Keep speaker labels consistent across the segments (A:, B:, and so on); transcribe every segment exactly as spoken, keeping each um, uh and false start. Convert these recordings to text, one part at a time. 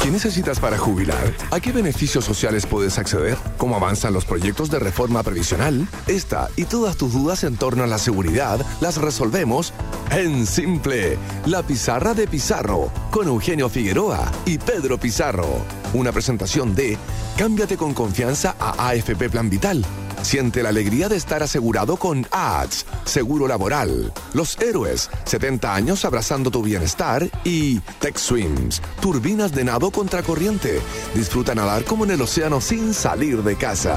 A: ¿Qué necesitas para jubilar? ¿A qué beneficios sociales puedes acceder? ¿Cómo avanzan los proyectos de reforma previsional? Esta y todas tus dudas en torno a la seguridad las resolvemos en Simple. La Pizarra de Pizarro, con Eugenio Figueroa y Pedro Pizarro. Una presentación de Cámbiate con confianza a A F P Plan Vital. Siente la alegría de estar asegurado con A T S, Seguro Laboral. Los Héroes, setenta años abrazando tu bienestar. Y Tech Swims, turbinas de nado contracorriente. Disfruta nadar como en el océano sin salir de casa.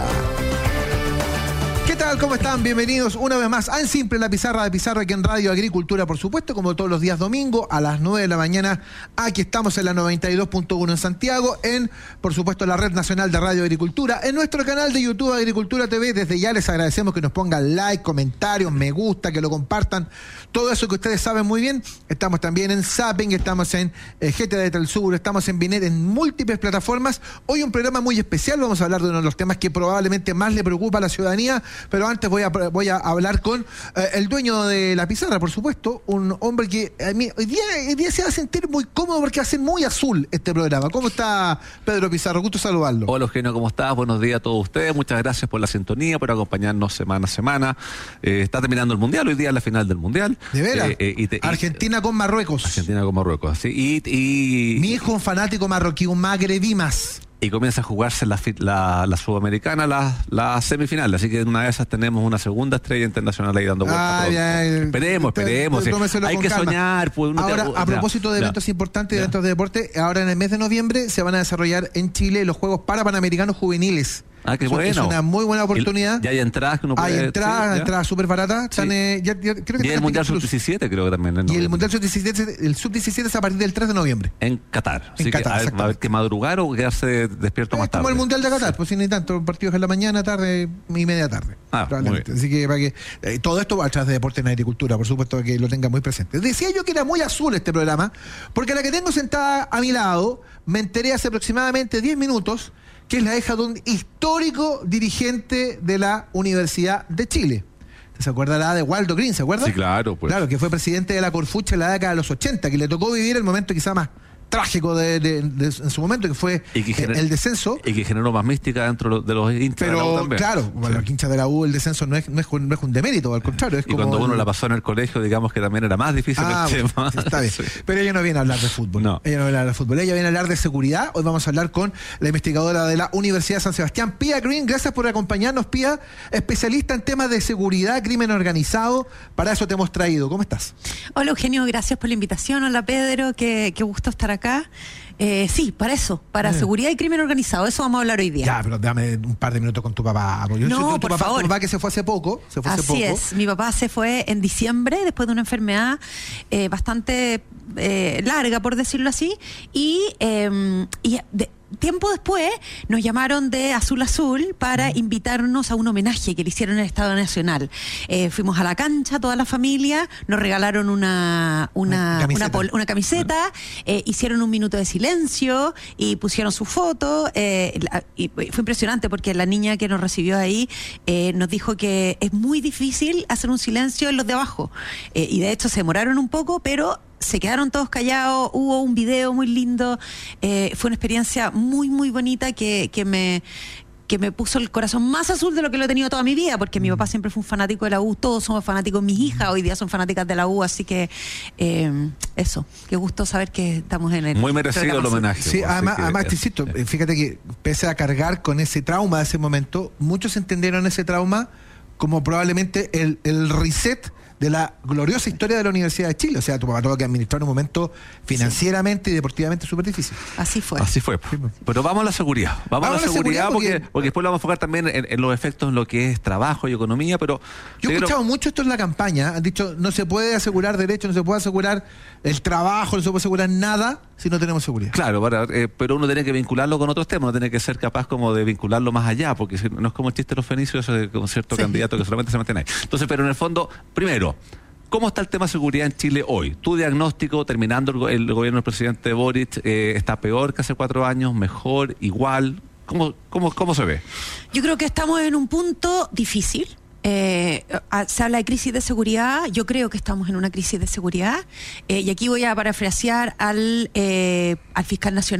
B: ¿Qué tal? ¿Cómo están? Bienvenidos una vez más a En Simple, la Pizarra de Pizarro, aquí en Radio Agricultura, por supuesto, como todos los días domingo, a las nueve de la mañana. Aquí estamos en la noventa y dos punto uno en Santiago, en, por supuesto, la Red Nacional de Radio Agricultura, en nuestro canal de YouTube Agricultura T V. Desde ya les agradecemos que nos pongan like, comentarios, me gusta, que lo compartan, todo eso que ustedes saben muy bien. Estamos también en Zapping, estamos en eh, G T D Telsur, estamos en Binet, en múltiples plataformas. Hoy un programa muy especial, vamos a hablar de uno de los temas que probablemente más le preocupa a la ciudadanía, pero antes voy a, voy a hablar con eh, el dueño de La Pizarra, por supuesto, un hombre que a mí, hoy, día, hoy día se va a sentir muy cómodo porque va a ser muy azul este programa. ¿Cómo está Pedro Pizarro? Gusto saludarlo.
C: Hola Eugenio, ¿cómo estás? Buenos días a todos ustedes, muchas gracias por la sintonía, por acompañarnos semana a semana. Eh, está terminando el Mundial, hoy día es la final del Mundial.
B: ¿De veras?
C: Eh, eh, y te,
B: Argentina y, con Marruecos.
C: Argentina con Marruecos, sí. Y, y,
B: Mi hijo, un fanático marroquí, un magrebimas.
C: Y comienza a jugarse la, la, la Sudamericana, la, la semifinal. Así que en una de esas tenemos una segunda estrella internacional ahí dando vueltas.
B: Ah,
C: esperemos, esperemos. Sí. Hay que calma. soñar. Pues, uno
B: ahora,
C: te,
B: a propósito de eventos ya, importantes, de eventos de deporte, ahora en el mes de noviembre se van a desarrollar en Chile los Juegos para Panamericanos Juveniles.
C: Ah, qué
B: es,
C: bueno.
B: Es una muy buena oportunidad.
C: Ya hay entradas que uno puede...
B: Hay entradas,
C: sí,
B: entradas súper baratas.
C: Sí.
B: Eh, ya, ya, creo que
C: y el Mundial sub diecisiete creo que también.
B: Y el Mundial sub diecisiete, el sub diecisiete es a partir del tres de noviembre.
C: En Qatar.
B: En
C: Así
B: Qatar,
C: que, a ver, va a haber que madrugar o quedarse despierto
B: es
C: más tarde.
B: Como el Mundial de Qatar, pues si ni tanto, partidos en la mañana, tarde y media tarde.
C: Ah,
B: probablemente. Así que para que eh, todo esto va a través de deporte en agricultura, por supuesto que lo tenga muy presente. Decía yo que era muy azul este programa, porque la que tengo sentada a mi lado, me enteré hace aproximadamente diez minutos que es la hija de un histórico dirigente de la Universidad de Chile. ¿Se acuerda de Waldo Green? ¿Se acuerda?
C: Sí, claro. Pues.
B: Claro, que fue presidente de la Corfucha en la década de los ochenta, que le tocó vivir el momento quizá más trágico de, de, de, en su momento, que fue
C: y que gener,
B: el descenso.
C: Y que generó más mística dentro de los hinchas
B: Pero,
C: de la U también.
B: claro, bueno,
C: sí.
B: los hinchas de la U, el descenso no es, no es, no es un demérito, al contrario. Es
C: y
B: como
C: cuando uno
B: el...
C: la pasó en el colegio, digamos que también era más difícil
B: ah,
C: el tema.
B: Bueno, está bien. Sí. Pero ella no viene a hablar de fútbol.
C: No.
B: Ella no viene a hablar de fútbol. Ella viene a hablar de seguridad. Hoy vamos a hablar con la investigadora de la Universidad de San Sebastián, Pia Green. Gracias por acompañarnos, Pia, especialista en temas de seguridad, crimen organizado. Para eso te hemos traído. ¿Cómo estás?
D: Hola, Eugenio, gracias por la invitación. Hola, Pedro, qué, qué gusto estar acá. Eh, sí, para eso, para eh. seguridad y crimen organizado, eso vamos a hablar hoy día.
B: Ya, pero dame un par de minutos con tu papá. Yo
D: no,
B: soy tu, tu
D: por
B: papá,
D: favor.
B: Tu papá que se fue hace poco. Se fue
D: Así
B: hace poco.
D: es, mi papá se fue en diciembre después de una enfermedad eh, bastante eh, larga, por decirlo así, y, eh, y de, tiempo después nos llamaron de Azul Azul para mm. invitarnos a un homenaje que le hicieron en el Estado Nacional. Eh, fuimos a la cancha, toda la familia, nos regalaron una una, una camiseta, una, una camiseta eh, hicieron un minuto de silencio y pusieron su foto. Eh, la, y fue impresionante porque la niña que nos recibió ahí eh, nos dijo que es muy difícil hacer un silencio en los de abajo. Eh, y de hecho se demoraron un poco, pero se quedaron todos callados, hubo un video muy lindo, eh, fue una experiencia muy, muy bonita que, que me... que me puso el corazón más azul de lo que lo he tenido toda mi vida, porque mi papá siempre fue un fanático de la U, todos somos fanáticos, mis hijas hoy día son fanáticas de la U, así que eh, eso, qué gusto saber que estamos en el...
C: Muy merecido el homenaje.
B: Sí, además, además te insisto, fíjate que pese a cargar con ese trauma de ese momento, muchos entendieron ese trauma como probablemente el, el reset de la gloriosa historia de la Universidad de Chile. O sea, tu papá tuvo que administrar un momento financieramente sí. y deportivamente súper difícil.
D: Así fue.
C: Así fue. Sí. Pero vamos a la seguridad. Vamos, vamos a la seguridad, seguridad porque, porque, porque después lo vamos a enfocar también en, en los efectos en lo que es trabajo y economía, pero...
B: Yo he escuchado mucho esto en la campaña. Han dicho, no se puede asegurar derechos, no se puede asegurar el trabajo, no se puede asegurar nada si no tenemos seguridad.
C: Claro, para, eh, pero uno tiene que vincularlo con otros temas, uno tiene que ser capaz como de vincularlo más allá, porque no es como el chiste de los fenicios, eso con cierto sí. candidato que solamente se mantiene ahí. Entonces, pero en el fondo, primero, ¿cómo está el tema de seguridad en Chile hoy? Tu diagnóstico, terminando el, el gobierno del presidente Boric, eh, ¿está peor que hace cuatro años? ¿Mejor? ¿Igual? ¿Cómo, cómo, cómo se ve?
D: Yo creo que estamos en un punto difícil. Eh, se habla de crisis de seguridad, yo creo que estamos en una crisis de seguridad, eh, y aquí voy a parafrasear al, eh, al fiscal nacional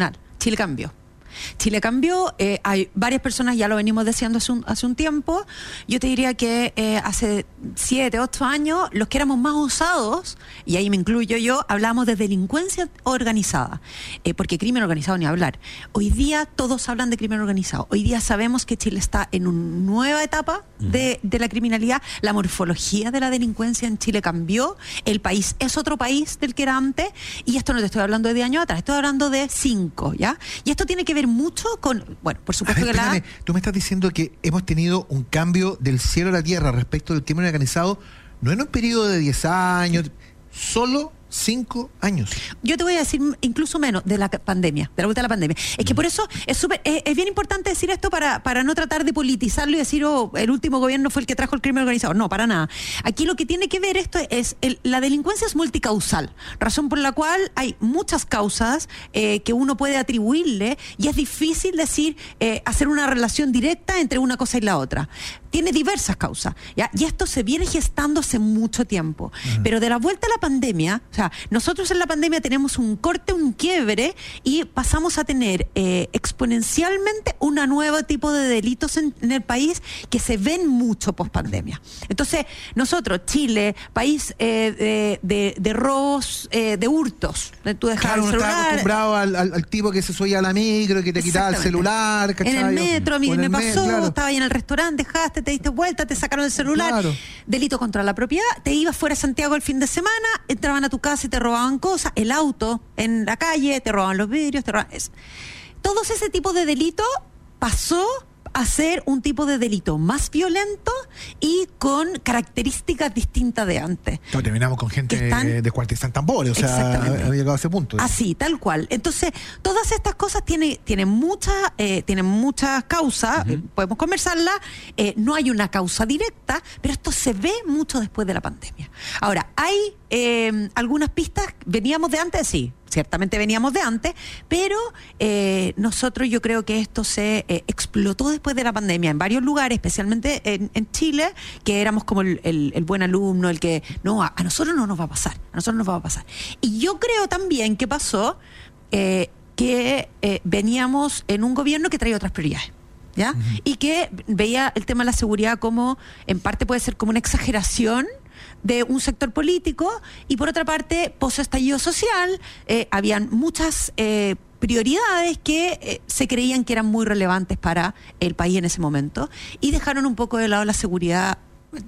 D: Chile cambió. Chile cambió, eh, hay varias personas, ya lo venimos diciendo hace un, hace un tiempo. Yo te diría que eh, hace siete, ocho años, los que éramos más osados, y ahí me incluyo yo, hablábamos de delincuencia organizada, eh, porque crimen organizado ni hablar. Hoy día todos hablan de crimen organizado. Hoy día sabemos que Chile está en una nueva etapa de, de la criminalidad. La morfología de la delincuencia en Chile cambió. El país es otro país del que era antes, y esto no te estoy hablando de diez años atrás, estoy hablando de cinco, ¿ya? Y esto tiene que ver mucho con, bueno, por supuesto
B: ver,
D: que
B: espérame,
D: la...
B: Tú me estás diciendo que hemos tenido un cambio del cielo a la tierra respecto del crimen organizado, no en un periodo de diez años, solo cinco años.
D: Yo te voy a decir incluso menos de la pandemia, de la vuelta de la pandemia. Es que por eso es súper, es, es bien importante decir esto para, para no tratar de politizarlo y decir, oh, el último gobierno fue el que trajo el crimen organizado. No, para nada. Aquí lo que tiene que ver esto es, el, la delincuencia es multicausal, razón por la cual hay muchas causas eh, que uno puede atribuirle, y es difícil decir, eh, hacer una relación directa entre una cosa y la otra. Tiene diversas causas, ¿ya? Y esto se viene gestando hace mucho tiempo. Uh-huh. Pero de la vuelta a la pandemia, o sea, nosotros en la pandemia tenemos un corte, un quiebre, y pasamos a tener eh, exponencialmente un nuevo tipo de delitos en, en el país que se ven mucho post pandemia. Entonces, nosotros, Chile, país eh, de, de, de robos, eh, de hurtos, de tú dejar
B: claro,
D: el
B: uno
D: celular.
B: Está acostumbrado al, al, al tipo que se subía a la micro, que te quitaba el celular, ¿cachai?
D: En el metro, a mí me pasó,
B: me, claro.
D: Estaba ahí en el restaurante, dejaste, te diste vuelta, te sacaron el celular. Claro. Delito contra la propiedad, te ibas fuera de Santiago el fin de semana, entraban a tu casa y te robaban cosas, el auto en la calle, te robaban los vidrios, te robaban... Todo ese tipo de delito pasó a ser un tipo de delito más violento y con características distintas de antes.
B: No, terminamos con gente están, descuartizando tambores, o sea, había llegado a ese punto. ¿eh?
D: Así, tal cual. Entonces, todas estas cosas tienen, tienen muchas eh, tienen muchas causas, uh-huh. eh, podemos conversarlas, eh, no hay una causa directa, pero esto se ve mucho después de la pandemia. Ahora, hay eh, algunas pistas, veníamos de antes, sí. Ciertamente veníamos de antes, pero eh, nosotros yo creo que esto se eh, explotó después de la pandemia en varios lugares, especialmente en, en Chile, que éramos como el, el, el buen alumno, el que, no, a, a nosotros no nos va a pasar, a nosotros nos va a pasar. Y yo creo también que pasó eh, que eh, veníamos en un gobierno que traía otras prioridades. ¿Ya? Uh-huh. Y que veía el tema de la seguridad como, en parte puede ser como una exageración de un sector político, y por otra parte, post-estallido social, eh, habían muchas eh, prioridades que eh, se creían que eran muy relevantes para el país en ese momento, y dejaron un poco de lado la seguridad,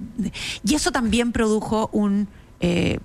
D: y eso también produjo un... Eh,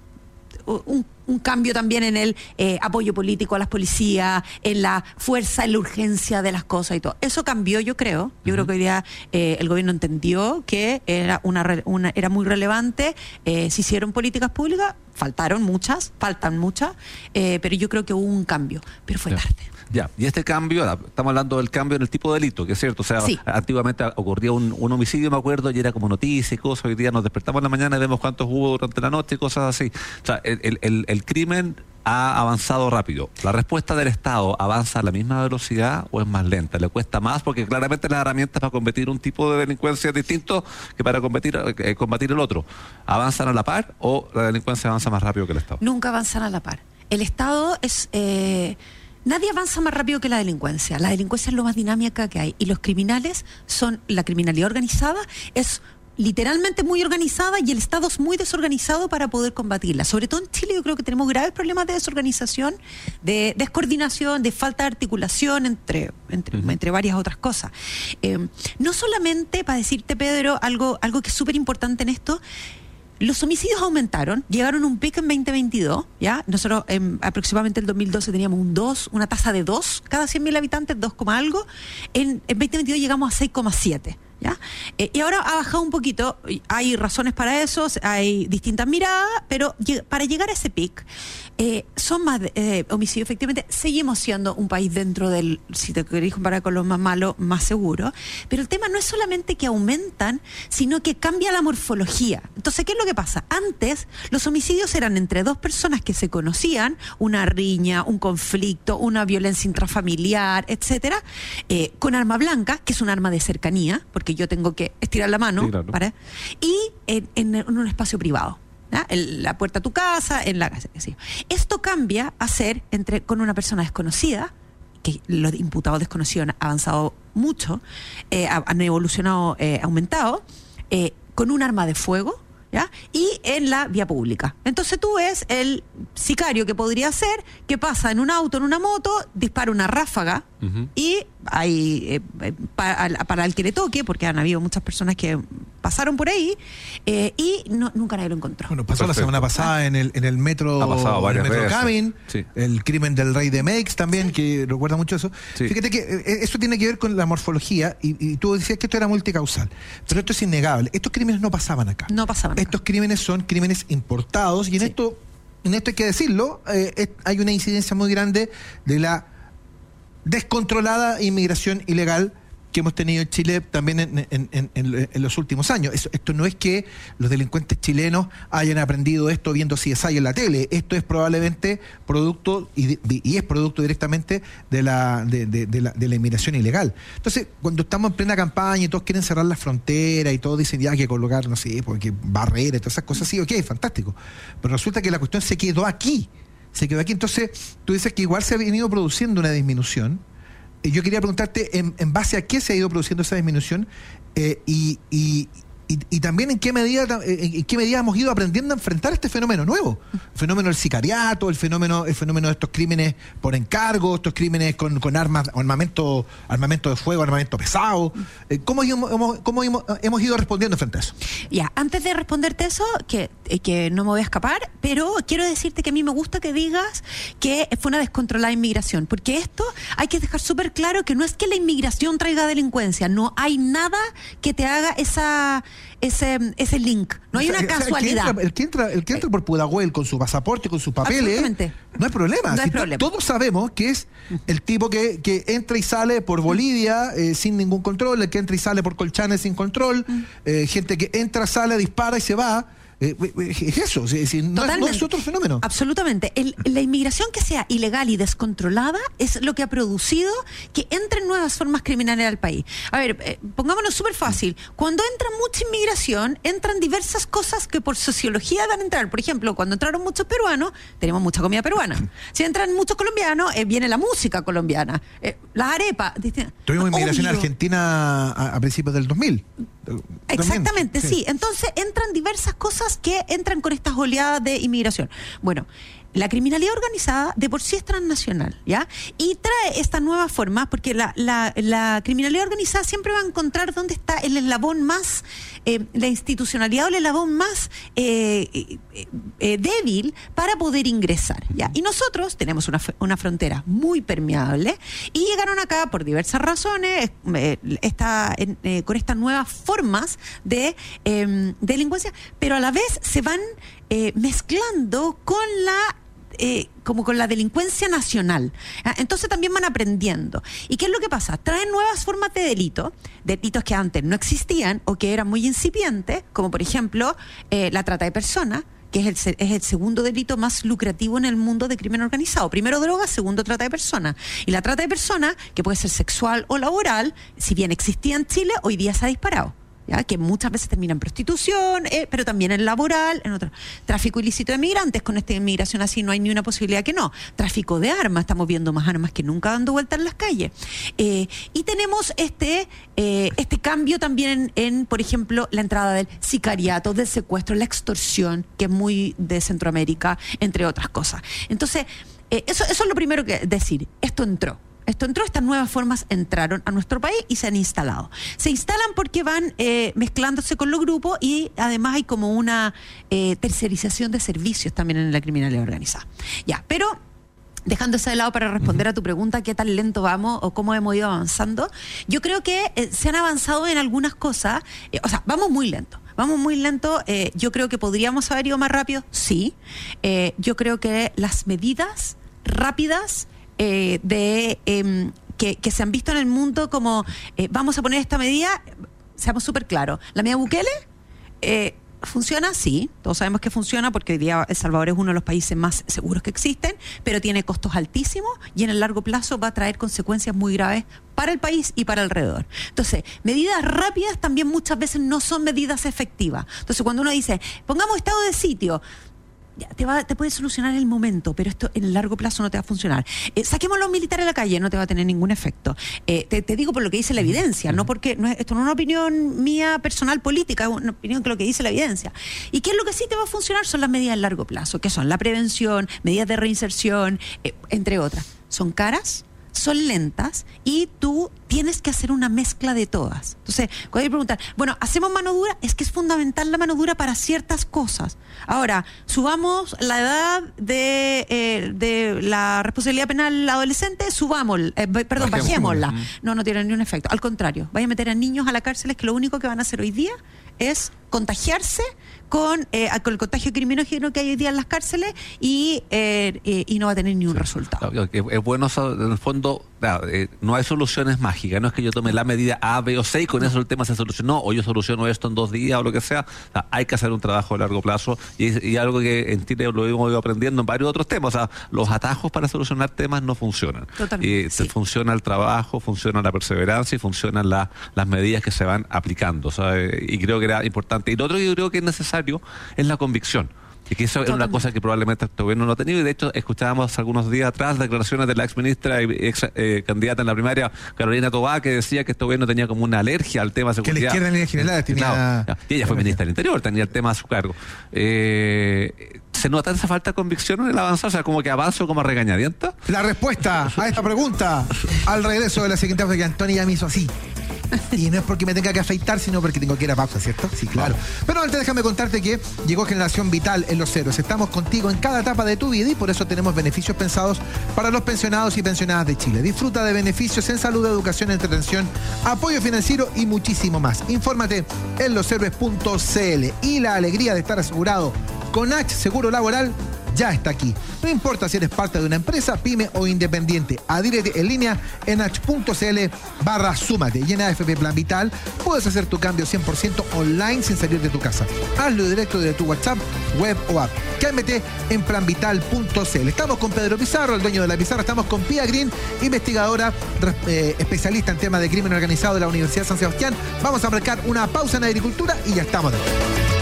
D: Un, un cambio también en el eh, apoyo político a las policías, en la fuerza, en la urgencia de las cosas y todo. Eso cambió, yo creo. Yo uh-huh. creo que hoy día eh, el gobierno entendió que era una, una era muy relevante. Eh, se hicieron políticas públicas, faltaron muchas, faltan muchas, eh, pero yo creo que hubo un cambio, pero fue
C: yeah.
D: tarde.
C: Ya, y este cambio, estamos hablando del cambio en el tipo de delito, que es cierto, o sea,
D: sí.
C: antiguamente ocurría un, un homicidio, me acuerdo, y era como noticia y cosas, hoy día nos despertamos en la mañana y vemos cuántos hubo durante la noche y cosas así. O sea, el, el, el crimen ha avanzado rápido. ¿La respuesta del Estado avanza a la misma velocidad o es más lenta? ¿Le cuesta más? Porque claramente las herramientas para combatir un tipo de delincuencia es distinto que para combatir, eh, combatir el otro. ¿Avanzan a la par o la delincuencia avanza más rápido que el Estado?
D: Nunca avanzan a la par. El Estado es... Eh... Nadie avanza más rápido que la delincuencia. La delincuencia es lo más dinámica que hay. Y los criminales son... La criminalidad organizada es literalmente muy organizada, y el Estado es muy desorganizado para poder combatirla. Sobre todo en Chile yo creo que tenemos graves problemas de desorganización, de descoordinación, de falta de articulación entre, entre, uh-huh. entre varias otras cosas. Eh, no solamente, para decirte, Pedro, algo, algo que es súper importante en esto... Los homicidios aumentaron, llegaron a un pico en veinte veintidós, ¿ya? Nosotros en aproximadamente el dos mil doce teníamos un dos, una tasa de dos cada cien mil habitantes, dos, algo. En, en veinte veintidós llegamos a seis coma siete. ¿Ya? Eh, y ahora ha bajado un poquito, hay razones para eso, hay distintas miradas, pero lleg- para llegar a ese pic, eh, son más eh, homicidios, efectivamente, seguimos siendo un país dentro del, si te querés comparar con los más malos, más seguro, pero el tema no es solamente que aumentan, sino que cambia la morfología. Entonces, ¿qué es lo que pasa? Antes, los homicidios eran entre dos personas que se conocían, una riña, un conflicto, una violencia intrafamiliar, etcétera, eh, con arma blanca, que es un arma de cercanía, porque yo tengo que estirar la mano, sí, claro. para, y en, en, en un espacio privado, ¿ya? En la puerta de tu casa, en la casa. ¿Sí? Esto cambia a ser entre con una persona desconocida que los imputados desconocidos han avanzado mucho, eh, han evolucionado, eh, aumentado, eh, con un arma de fuego, ¿ya? Y en la vía pública. Entonces tú ves el sicario que podría ser, que pasa en un auto, en una moto, dispara una ráfaga, uh-huh. y hay eh, para, para el que le toque, porque han habido muchas personas que pasaron por ahí, eh, y no, nunca nadie lo encontró.
B: Bueno, pasó Perfecto. la semana pasada ah. en el en el metro,
C: ha pasado varias
B: en el metro
C: veces.
B: Cabin, sí. el crimen del rey de Mex también, sí. que recuerda mucho eso. Sí. Fíjate que eh, eso tiene que ver con la morfología, y, y tú decías que esto era multicausal, pero esto es innegable. Estos crímenes no pasaban acá.
D: No pasaban
B: Estos
D: acá.
B: crímenes son crímenes importados, y en sí. esto en esto hay que decirlo, eh, es, hay una incidencia muy grande de la descontrolada inmigración ilegal que hemos tenido en Chile también en, en, en, en, en los últimos años. Eso, esto no es que los delincuentes chilenos hayan aprendido esto viendo C S I en la tele. Esto es probablemente producto, y, y es producto directamente de la, de, de, de, la, de la inmigración ilegal. Entonces, cuando estamos en plena campaña y todos quieren cerrar las fronteras y todos dicen ya hay que colocar, no sé, porque barreras y todas esas cosas, sí, ok, fantástico. Pero resulta que la cuestión se quedó aquí. Se quedó aquí. Entonces, tú dices que igual se ha venido produciendo una disminución. Yo quería preguntarte en, en base a qué se ha ido produciendo esa disminución, eh, y, y, y, y también en qué medida en qué medida hemos ido aprendiendo a enfrentar este fenómeno nuevo, el fenómeno del sicariato, el fenómeno el fenómeno de estos crímenes por encargo, estos crímenes con, con armas, armamento armamento de fuego, armamento pesado. Eh, ¿Cómo, hemos, cómo hemos, hemos ido respondiendo frente a eso?
D: Ya, antes de responderte eso, que, que no me voy a escapar, pero quiero decirte que a mí me gusta que digas que fue una descontrolada inmigración, porque esto hay que dejar súper claro que no es que la inmigración traiga delincuencia, no hay nada que te haga esa ese ese link, no hay o sea, una casualidad.
B: El que entra, el que entra, el que entra por Pudahuel con su pasaporte, con sus papeles, no hay problema.
D: No
B: si
D: hay problema.
B: Todos sabemos que es el tipo que, que entra y sale por Bolivia eh, sin ningún control, el que entra y sale por Colchane sin control, eh, gente que entra, sale, dispara y se va. Eh, es eso, es decir, no, es, no es otro fenómeno.
D: Absolutamente. El, la inmigración que sea ilegal y descontrolada es lo que ha producido que entren nuevas formas criminales al país. A ver, eh, pongámonos súper fácil. Cuando entra mucha inmigración, entran diversas cosas que por sociología van a entrar. Por ejemplo, cuando entraron muchos peruanos, tenemos mucha comida peruana. Si entran muchos colombianos, eh, viene la música colombiana. Eh, las arepas.
B: Tuvimos inmigración
D: obvio.
B: argentina a, a principios del dos mil.
D: Exactamente, sí.
B: sí.
D: Entonces entran diversas cosas que entran con estas oleadas de inmigración. Bueno, la criminalidad organizada de por sí es transnacional, ¿ya? Y trae estas nuevas formas, porque la, la, la criminalidad organizada siempre va a encontrar dónde está el eslabón más, eh, la institucionalidad o el eslabón más eh, eh, eh, débil para poder ingresar, ¿ya? Y nosotros tenemos una, una frontera muy permeable y llegaron acá por diversas razones, eh, esta, eh, con estas nuevas formas de eh, delincuencia, pero a la vez se van eh, mezclando con la Eh, como con la delincuencia nacional. Entonces también van aprendiendo. ¿Y qué es lo que pasa? Traen nuevas formas de delito, delitos que antes no existían o que eran muy incipientes, como por ejemplo eh, la trata de personas, que es el, es el segundo delito más lucrativo en el mundo de crimen organizado. Primero drogas, segundo trata de personas. Y la trata de personas, que puede ser sexual o laboral, si bien existía en Chile, hoy día se ha disparado. ¿Ya? Que muchas veces termina en prostitución, eh, pero también en laboral, en otro. Tráfico ilícito de migrantes, con esta inmigración así no hay ni una posibilidad que no. Tráfico de armas, estamos viendo más armas que nunca dando vueltas en las calles. Eh, y tenemos este eh, este cambio también en, en, por ejemplo, la entrada del sicariato, del secuestro, la extorsión, que es muy de Centroamérica, entre otras cosas. Entonces, eh, eso, eso es lo primero que decir. Esto entró. Esto entró, estas nuevas formas entraron a nuestro país y se han instalado. Se instalan porque van eh, mezclándose con los grupos y además hay como una eh, tercerización de servicios también en la criminalidad organizada. Ya, pero dejando eso de lado para responder a tu pregunta, ¿qué tan lento vamos o cómo hemos ido avanzando? Yo creo que eh, se han avanzado en algunas cosas, eh, o sea, vamos muy lento. Vamos muy lento, eh, yo creo que podríamos haber ido más rápido, sí. Eh, yo creo que las medidas rápidas Eh, de eh, que, que se han visto en el mundo como eh, vamos a poner esta medida, seamos súper claros, la medida Bukele eh, funciona, sí, todos sabemos que funciona porque hoy día El Salvador es uno de los países más seguros que existen, pero tiene costos altísimos y en el largo plazo va a traer consecuencias muy graves para el país y para alrededor. Entonces, medidas rápidas también muchas veces no son medidas efectivas. Entonces, cuando uno dice, pongamos estado de sitio, ya, te, va, te puede solucionar el momento, pero esto en el largo plazo no te va a funcionar. Eh, saquemos a los militares a la calle, no te va a tener ningún efecto. Eh, te, te digo por lo que dice la evidencia, no porque no es, esto no es una opinión mía personal política, es una opinión que lo que dice la evidencia. ¿Y qué es lo que sí te va a funcionar? Son las medidas a largo plazo, que son la prevención, medidas de reinserción, eh, entre otras. Son caras, son lentas y tú tienes que hacer una mezcla de todas. Entonces, cuando hay que preguntar, bueno, ¿hacemos mano dura? Es que es fundamental la mano dura para ciertas cosas. Ahora, subamos la edad de, eh, de la responsabilidad penal adolescente, subamos, eh, perdón, bajémosla. bajémosla. No, no tiene ni un efecto. Al contrario, vaya a meter a niños a la cárcel, es que lo único que van a hacer hoy día es contagiarse con, eh, con el contagio criminógeno que hay hoy día en las cárceles y, eh, eh, y no va a tener ni un sí. resultado.
C: Es bueno, en el fondo, no hay soluciones mágicas, no es que yo tome la medida A, B o C y con no. eso el tema se solucionó, o yo soluciono esto en dos días o lo que sea. O sea, hay que hacer un trabajo a largo plazo y, y algo que en Chile lo hemos ido aprendiendo en varios otros temas. O sea, los atajos para solucionar temas no funcionan.
D: Totalmente.
C: Y
D: sí.
C: funciona el trabajo, funciona la perseverancia y funcionan la, las medidas que se van aplicando. O sea, y creo que era importante. Y lo otro que yo creo que es necesario es la convicción. Y que eso es una cosa que probablemente este gobierno no ha tenido, y de hecho escuchábamos algunos días atrás declaraciones de la ex ministra y ex eh, candidata en la primaria, Carolina Tobá, que decía que este gobierno tenía como una alergia al tema de seguridad.
B: Que la izquierda en líneas generales tenía...
C: Claro, y ella fue ministra del Interior, tenía el tema a su cargo. Eh, ¿Se nota esa falta de convicción en el avanzar? O sea, como que avanzo como a regañadienta.
B: La respuesta a esta pregunta al regreso de la siguiente fue que Antonio ya me hizo así. Y no es porque me tenga que afeitar, sino porque tengo que ir a pausa, ¿cierto? Sí, claro. Pero antes déjame contarte que llegó Generación Vital en Los Héroes. Estamos contigo en cada etapa de tu vida y por eso tenemos beneficios pensados para los pensionados y pensionadas de Chile. Disfruta de beneficios en salud, educación, entretención, apoyo financiero y muchísimo más. Infórmate en los héroes punto c l. Y la alegría de estar asegurado con H Seguro Laboral ya está aquí. No importa si eres parte de una empresa, pyme o independiente. Adhiérete en línea en h.cl barra súmate. Y en A F P Plan Vital puedes hacer tu cambio cien por ciento online sin salir de tu casa. Hazlo directo desde tu WhatsApp, web o app. Cámbiate en plan vital punto c l. Estamos con Pedro Pizarro, el dueño de la pizarra. Estamos con Pia Green, investigadora, eh, especialista en temas de crimen organizado de la Universidad de San Sebastián. Vamos a marcar una pausa en agricultura y ya estamos de vuelta.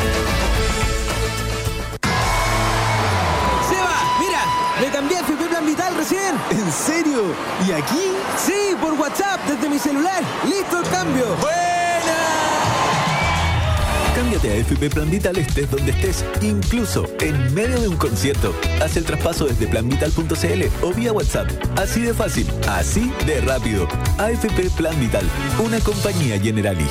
E: Me cambié a F P Plan Vital recién. ¿En serio? ¿Y aquí? Sí, por WhatsApp, desde mi celular. ¡Listo el cambio! ¡Buena!
F: Cámbiate a F P Plan Vital estés donde estés, incluso en medio de un concierto. Haz el traspaso desde plan vital punto c l o vía WhatsApp. Así de fácil, así de rápido. A F P Plan Vital, una compañía Generali.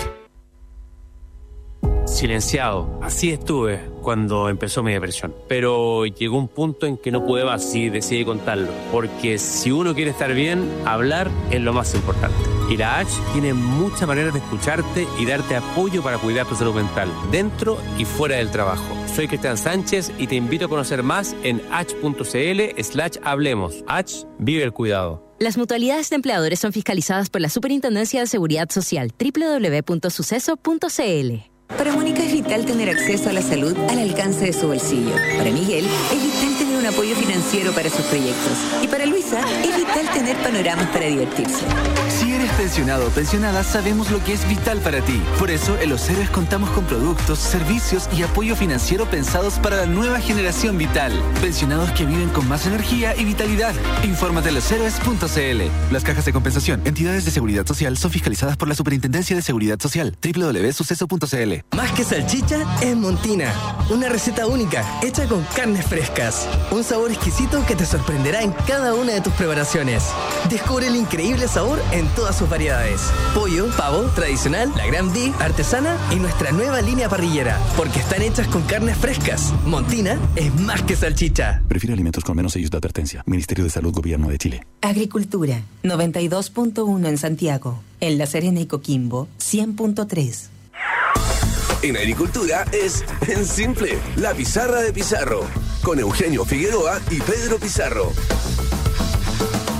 G: Silenciado. Así estuve cuando empezó mi depresión. Pero llegó un punto en que no pude más y decidí contarlo. Porque si uno quiere estar bien, hablar es lo más importante. Y la H tiene muchas maneras de escucharte y darte apoyo para cuidar tu salud mental, dentro y fuera del trabajo. Soy Cristian Sánchez y te invito a conocer más en h.cl slash hablemos. H, vive el cuidado.
H: Las mutualidades de empleadores son fiscalizadas por la Superintendencia de Seguridad Social, doble u doble u doble u punto suceso punto c l.
I: Para Mónica es vital tener acceso a la salud al alcance de su bolsillo. Para Miguel es vital tener un apoyo financiero para sus proyectos. Y para Luisa es vital tener panoramas para divertirse.
J: Si eres pensionado o pensionada, sabemos lo que es vital para ti. Por eso, en Los Héroes contamos con productos, servicios y apoyo financiero pensados para la nueva generación vital. Pensionados que viven con más energía y vitalidad. Infórmate en los héroes punto c l. Las cajas de compensación, entidades de seguridad social, son fiscalizadas por la Superintendencia de Seguridad Social. doble u doble u doble u punto suceso punto c l.
K: Más que salchicha, es Montina. Una receta única, hecha con carnes frescas. Un sabor exquisito que te sorprenderá en cada una de tus preparaciones. Descubre el increíble sabor en todas sus variedades. Pollo, pavo, tradicional, la Gran D, artesana y nuestra nueva línea parrillera. Porque están hechas con carnes frescas. Montina es más que salchicha.
L: Prefiere alimentos con menos sellos de advertencia. Ministerio de Salud, Gobierno de Chile.
I: Agricultura, noventa y dos punto uno en Santiago. En La Serena y Coquimbo, cien punto tres.
A: En agricultura es En Simple, la pizarra de Pizarro, con Eugenio Figueroa y Pedro Pizarro.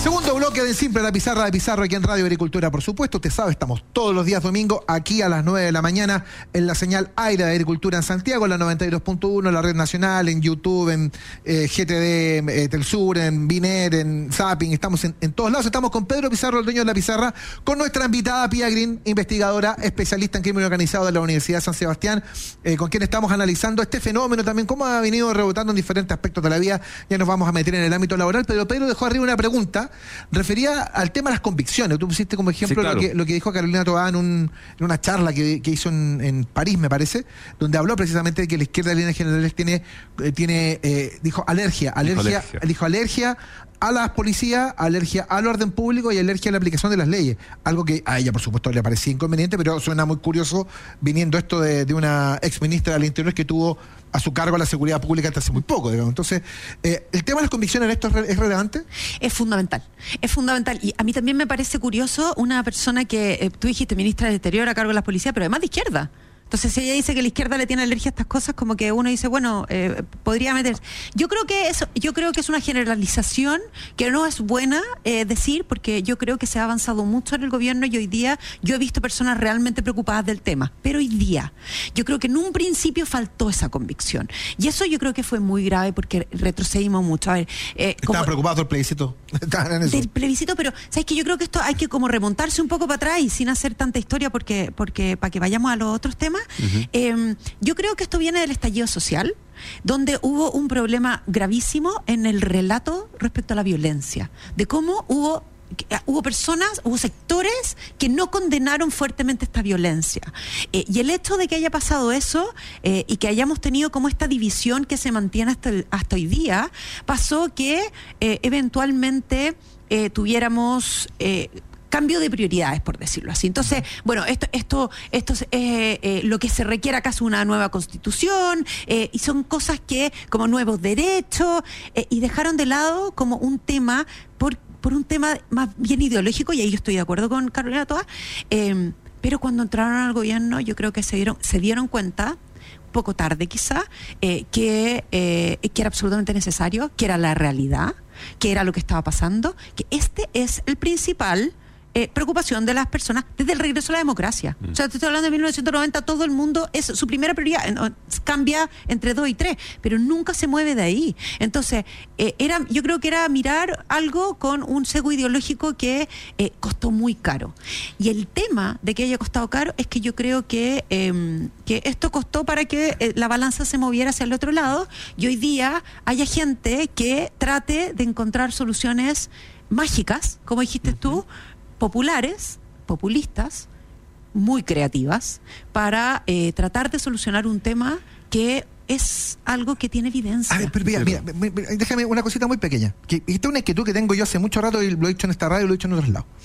B: Segundo bloque de Simple, la pizarra de Pizarro aquí en Radio Agricultura, por supuesto. Usted sabe, estamos todos los días domingo aquí a las nueve de la mañana en la señal aire de Agricultura en Santiago, en la noventa y dos punto uno, en la red nacional, en YouTube, en eh, G T D, eh, Telsur, en Biner, en Zapping. Estamos en, en todos lados. Estamos con Pedro Pizarro, el dueño de la pizarra, con nuestra invitada Pía Green, investigadora, especialista en crimen organizado de la Universidad de San Sebastián, eh, con quien estamos analizando este fenómeno también, cómo ha venido rebotando en diferentes aspectos de la vida. Ya nos vamos a meter en el ámbito laboral, pero Pedro dejó arriba una pregunta refería al tema de las convicciones. Tú pusiste como ejemplo sí, claro. lo, que, lo que dijo Carolina Toá en, un, en una charla que, que hizo en, en París, me parece, donde habló precisamente de que la izquierda de líneas generales tiene, eh, tiene eh, dijo alergia, alergia, dijo alergia, dijo alergia a las policías, alergia al orden público y alergia a la aplicación de las leyes. Algo que a ella, por supuesto, le parecía inconveniente, pero suena muy curioso viniendo esto de, de una exministra del Interior que tuvo a su cargo la seguridad pública hasta hace muy poco, digamos. Entonces, eh, ¿el tema de las convicciones en esto es, re es relevante?
D: Es fundamental, es fundamental. Y a mí también me parece curioso una persona que, eh, tú dijiste, ministra del Interior a cargo de las policías, pero además de izquierda. Entonces, si ella dice que la izquierda le tiene alergia a estas cosas, como que uno dice, bueno, eh, podría meterse. Yo creo que es, yo creo que es una generalización que no es buena eh, decir, porque yo creo que se ha avanzado mucho en el gobierno y hoy día yo he visto personas realmente preocupadas del tema. Pero hoy día, yo creo que en un principio faltó esa convicción. Y eso yo creo que fue muy grave porque retrocedimos mucho. A ver, eh,
B: ¿Estaban preocupados del plebiscito? ¿Estaban en eso?
D: Del plebiscito, pero ¿sabes qué? Yo creo que esto hay que como remontarse un poco para atrás y sin hacer tanta historia porque, porque para que vayamos a los otros temas. Uh-huh. eh, yo creo que esto viene del estallido social, donde hubo un problema gravísimo en el relato respecto a la violencia, de cómo hubo hubo personas, hubo sectores que no condenaron fuertemente esta violencia. Eh, y el hecho de que haya pasado eso eh, y que hayamos tenido como esta división que se mantiene hasta, el, hasta hoy día, pasó que eh, eventualmente eh, tuviéramos... Eh, cambio de prioridades, por decirlo así. Entonces, bueno, esto esto esto es eh, eh, lo que se requiere acá es una nueva constitución, eh, y son cosas que, como nuevos derechos, eh, y dejaron de lado como un tema, por, por un tema más bien ideológico, y ahí yo estoy de acuerdo con Carolina Toá, eh, pero cuando entraron al gobierno yo creo que se dieron, se dieron cuenta, poco tarde quizá, eh, que, eh, que era absolutamente necesario, que era la realidad, que era lo que estaba pasando, que este es el principal... Eh, preocupación de las personas desde el regreso a la democracia. Mm. O sea, te estoy hablando de mil novecientos noventa, todo el mundo, es su primera prioridad, eh, cambia entre dos y tres, pero nunca se mueve de ahí. Entonces, eh, era, yo creo que era mirar algo con un sesgo ideológico que eh, costó muy caro. Y el tema de que haya costado caro es que yo creo que, eh, que esto costó para que eh, la balanza se moviera hacia el otro lado y hoy día haya gente que trate de encontrar soluciones mágicas, como dijiste uh-huh. tú, populares, populistas, muy creativas, para eh, tratar de solucionar un tema que es algo que tiene evidencia.
B: A ver, pero mira, mira, mira, déjame una cosita muy pequeña. Que, esta es una inquietud que tengo yo hace mucho rato y lo he dicho en esta radio y lo he dicho en otros lados.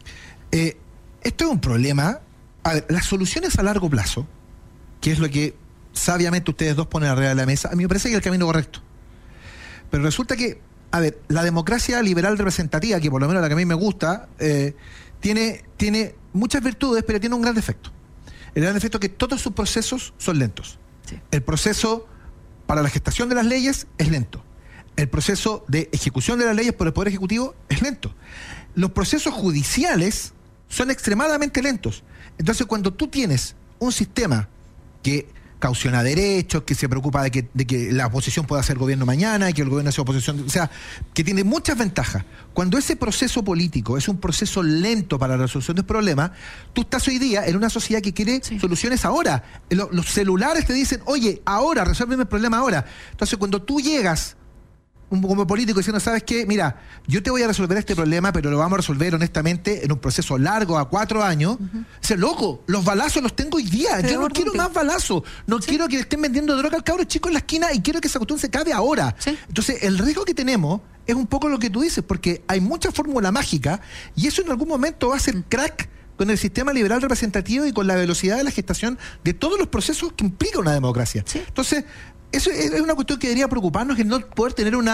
B: Eh, esto es un problema. A ver, las soluciones a largo plazo, que es lo que sabiamente ustedes dos ponen arriba de la mesa, a mí me parece que es el camino correcto. Pero resulta que a ver, la democracia liberal representativa, que por lo menos la que a mí me gusta, eh, tiene, tiene muchas virtudes, pero tiene un gran defecto. El gran defecto es que todos sus procesos son lentos. Sí. El proceso para la gestación de las leyes es lento. El proceso de ejecución de las leyes por el Poder Ejecutivo es lento. Los procesos judiciales son extremadamente lentos. Entonces, cuando tú tienes un sistema que cautiona derechos, que se preocupa de que, de que la oposición pueda hacer gobierno mañana y que el gobierno sea oposición, o sea, que tiene muchas ventajas. Cuando ese proceso político es un proceso lento para la resolución de problemas, tú estás hoy día en una sociedad que quiere sí. soluciones ahora. Los, los celulares te dicen, oye, ahora, resuélveme el problema ahora. Entonces, cuando tú llegas un como político diciendo, ¿sabes qué? Mira, yo te voy a resolver este problema, pero lo vamos a resolver honestamente en un proceso largo, a cuatro años. Uh-huh. Dice, loco, los balazos los tengo hoy día. Pero yo no quiero más balazos. No ¿Sí? quiero que le estén vendiendo droga al cabro chico en la esquina y quiero que esa cuestión se acabe ahora. ¿Sí? Entonces, el riesgo que tenemos es un poco lo que tú dices, porque hay mucha fórmula mágica y eso en algún momento va a ser crack con el sistema liberal representativo y con la velocidad de la gestación de todos los procesos que implica una democracia. ¿Sí? Entonces, eso es una cuestión que debería preocuparnos, que no poder tener una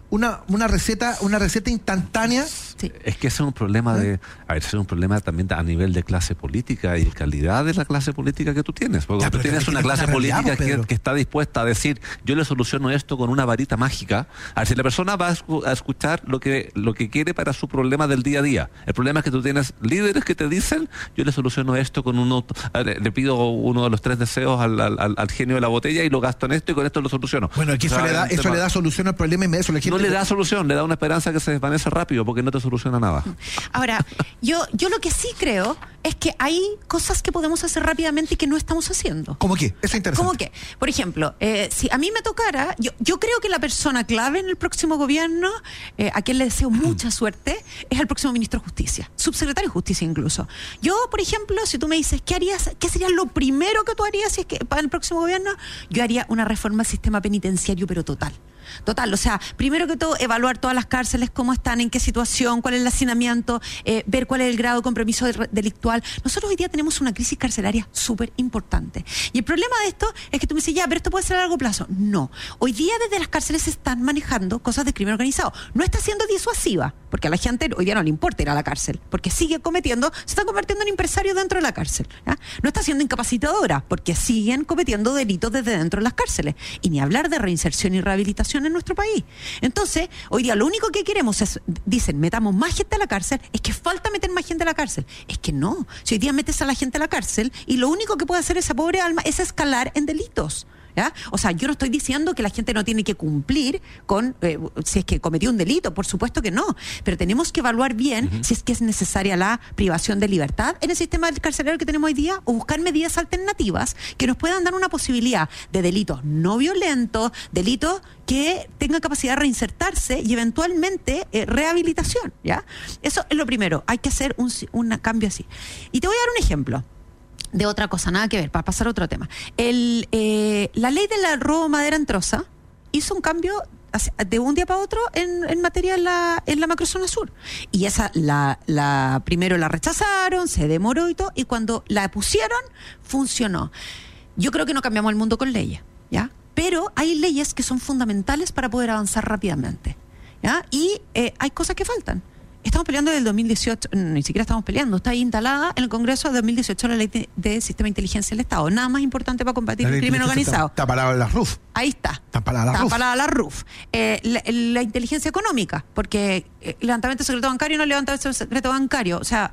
B: una, una receta, una receta instantánea.
D: Sí.
C: Es que ese es un problema de, a ver, ese es un problema también a nivel de clase política y calidad de la clase política que tú tienes. Porque
B: Ya,
C: tú
B: pero
C: tienes
B: también
C: una
B: tienes
C: clase
B: una realidad,
C: política
B: pues,
C: que,
B: Pedro.
C: que está dispuesta a decir, yo le soluciono esto con una varita mágica. A ver, si la persona va a, escu- a escuchar lo que, lo que quiere para su problema del día a día. El problema es que tú tienes líderes que te dicen, yo le soluciono esto con uno, le pido uno de los tres deseos al, al, al, al genio de la botella y lo gasto en esto y con esto lo soluciono.
B: Bueno, aquí
C: O
B: eso,
C: sea,
B: le da,
C: el
B: eso
C: tema-
B: le da solución al problema inmediato. La gente
C: No le da solución, le da una esperanza que se desvanece rápido porque no te soluciona nada.
D: Ahora, yo, yo lo que sí creo es que hay cosas que podemos hacer rápidamente y que no estamos haciendo.
B: ¿Cómo qué? Eso es interesante.
D: ¿Cómo qué? Por ejemplo, eh, si a mí me tocara, yo, yo creo que la persona clave en el próximo gobierno, eh, a quien le deseo mucha suerte, es el próximo ministro de Justicia, subsecretario de Justicia incluso. Yo, por ejemplo, si tú me dices, ¿qué harías? ¿Qué sería lo primero que tú harías si es que para el próximo gobierno? Yo haría una reforma al sistema penitenciario, pero total. Total, o sea, primero que todo, evaluar todas las cárceles, cómo están, en qué situación, cuál es el hacinamiento, eh, ver cuál es el grado de compromiso de- delictual. Nosotros hoy día tenemos una crisis carcelaria súper importante. Y el problema de esto es que tú me dices, ya, pero esto puede ser a largo plazo. No. Hoy día desde las cárceles se están manejando cosas de crimen organizado. No está siendo disuasiva, porque a la gente hoy día no le importa ir a la cárcel, porque sigue cometiendo, se está convirtiendo en empresario dentro de la cárcel. ¿Ya? No está siendo incapacitadora, porque siguen cometiendo delitos desde dentro de las cárceles. Y ni hablar de reinserción y rehabilitación en nuestro país. Entonces, hoy día lo único que queremos es, dicen, metamos más gente a la cárcel, es que falta meter más gente a la cárcel. Es que no. Si hoy día metes a la gente a la cárcel y lo único que puede hacer esa pobre alma es escalar en delitos. ¿Ya? O sea, yo no estoy diciendo que la gente no tiene que cumplir con, eh, si es que cometió un delito, por supuesto que no, pero tenemos que evaluar bien uh-huh. si es que es necesaria la privación de libertad en el sistema carcelario que tenemos hoy día o buscar medidas alternativas que nos puedan dar una posibilidad de delitos no violentos, delitos que tengan capacidad de reinsertarse y eventualmente eh, rehabilitación, ¿ya? Eso es lo primero, hay que hacer un, un cambio así. Y te voy a dar un ejemplo de otra cosa, nada que ver, para pasar a otro tema. El, eh, la ley del robo de madera en troza hizo un cambio de un día para otro en, en materia en la, en la macrozona sur. Y esa, la, la primero la rechazaron, se demoró y todo, y cuando la pusieron, funcionó. Yo creo que no cambiamos el mundo con leyes, ¿ya? Pero hay leyes que son fundamentales para poder avanzar rápidamente, ¿ya? Y eh, hay cosas que faltan. Estamos peleando desde el dos mil dieciocho, ni siquiera estamos peleando, está ahí instalada en el Congreso de dos mil dieciocho la ley de, de Sistema de Inteligencia del Estado. Nada más importante para combatir el crimen organizado.
B: Está, está parada la R U F.
D: Ahí está.
B: Está parada la
D: está
B: R U F.
D: parada la R U F. Eh, la, la inteligencia económica, porque eh, levantamiento de secreto bancario no levantamiento de secreto bancario. O sea,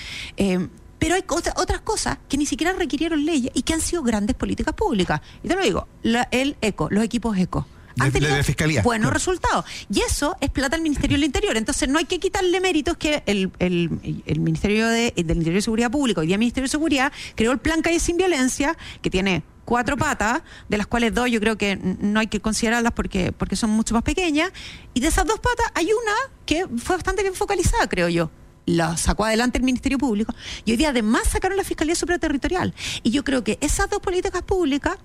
D: eh, pero hay cosas, otras cosas que ni siquiera requirieron leyes y que han sido grandes políticas públicas. Y te lo digo, la, el ECO, los equipos ECO. Han
B: de,
D: tenido
B: de fiscalía.
D: buenos
B: claro.
D: resultados. Y eso es plata al Ministerio del Interior. Entonces no hay que quitarle méritos que el, el, el Ministerio de, del Interior y Seguridad Pública, hoy día Ministerio de Seguridad, creó el Plan Calle Sin Violencia, que tiene cuatro patas, de las cuales dos yo creo que no hay que considerarlas porque, porque son mucho más pequeñas. Y de esas dos patas hay una que fue bastante bien focalizada, creo yo. La sacó adelante el Ministerio Público. Y hoy día además sacaron la Fiscalía Supraterritorial. Y yo creo que esas dos políticas públicas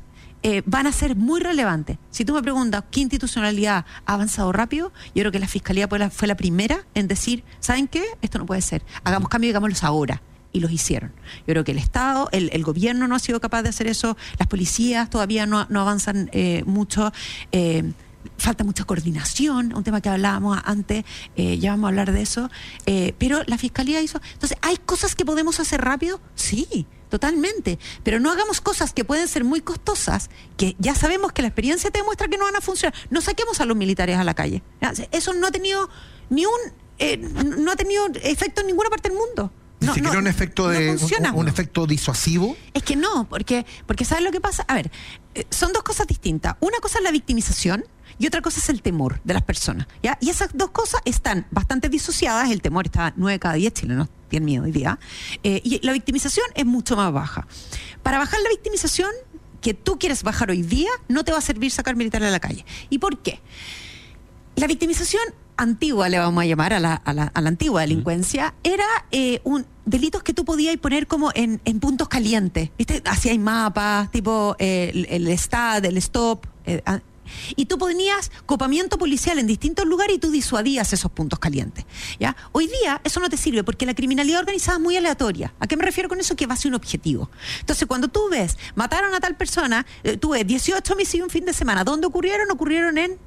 D: Eh, van a ser muy relevantes. Si tú me preguntas qué institucionalidad ha avanzado rápido, yo creo que la Fiscalía fue la, fue la primera en decir, ¿saben qué? Esto no puede ser. Hagamos cambios y hagámoslos ahora. Y los hicieron. Yo creo que el Estado, el, el gobierno no ha sido capaz de hacer eso, las policías todavía no, no avanzan eh, mucho, eh, falta mucha coordinación, un tema que hablábamos antes, eh, ya vamos a hablar de eso, eh, pero la Fiscalía hizo... Entonces, ¿hay cosas que podemos hacer rápido? Sí, totalmente, pero no hagamos cosas que pueden ser muy costosas, que ya sabemos que la experiencia te demuestra que no van a funcionar. No saquemos a los militares a la calle. Eso no ha tenido ni un eh, no ha tenido efecto en ninguna parte del mundo.
B: Ni
D: no,
B: siquiera
D: no,
B: un efecto de
D: no funciona.
B: un, un efecto disuasivo.
D: Es que no, porque porque ¿sabes lo que pasa? A ver, eh, son dos cosas distintas. Una cosa es la victimización y otra cosa es el temor de las personas, ¿ya? Y esas dos cosas están bastante disociadas. El temor está nueve cada diez chilenos tienen miedo hoy día. Eh, y la victimización es mucho más baja. Para bajar la victimización que tú quieres bajar hoy día, no te va a servir sacar militares a la calle. ¿Y por qué? La victimización antigua, le vamos a llamar a la, a la, a la antigua delincuencia, era eh, un delitos que tú podías poner como en, en puntos calientes, ¿viste? Hacías mapas, tipo eh, el, el STAD, el STOP, eh, y tú ponías copamiento policial en distintos lugares y tú disuadías esos puntos calientes, ¿ya? Hoy día eso no te sirve porque la criminalidad organizada es muy aleatoria. ¿A qué me refiero con eso? Que va hacia un objetivo. Entonces, cuando tú ves, mataron a tal persona, eh, tú ves dieciocho homicidios un fin de semana. ¿Dónde ocurrieron? Ocurrieron en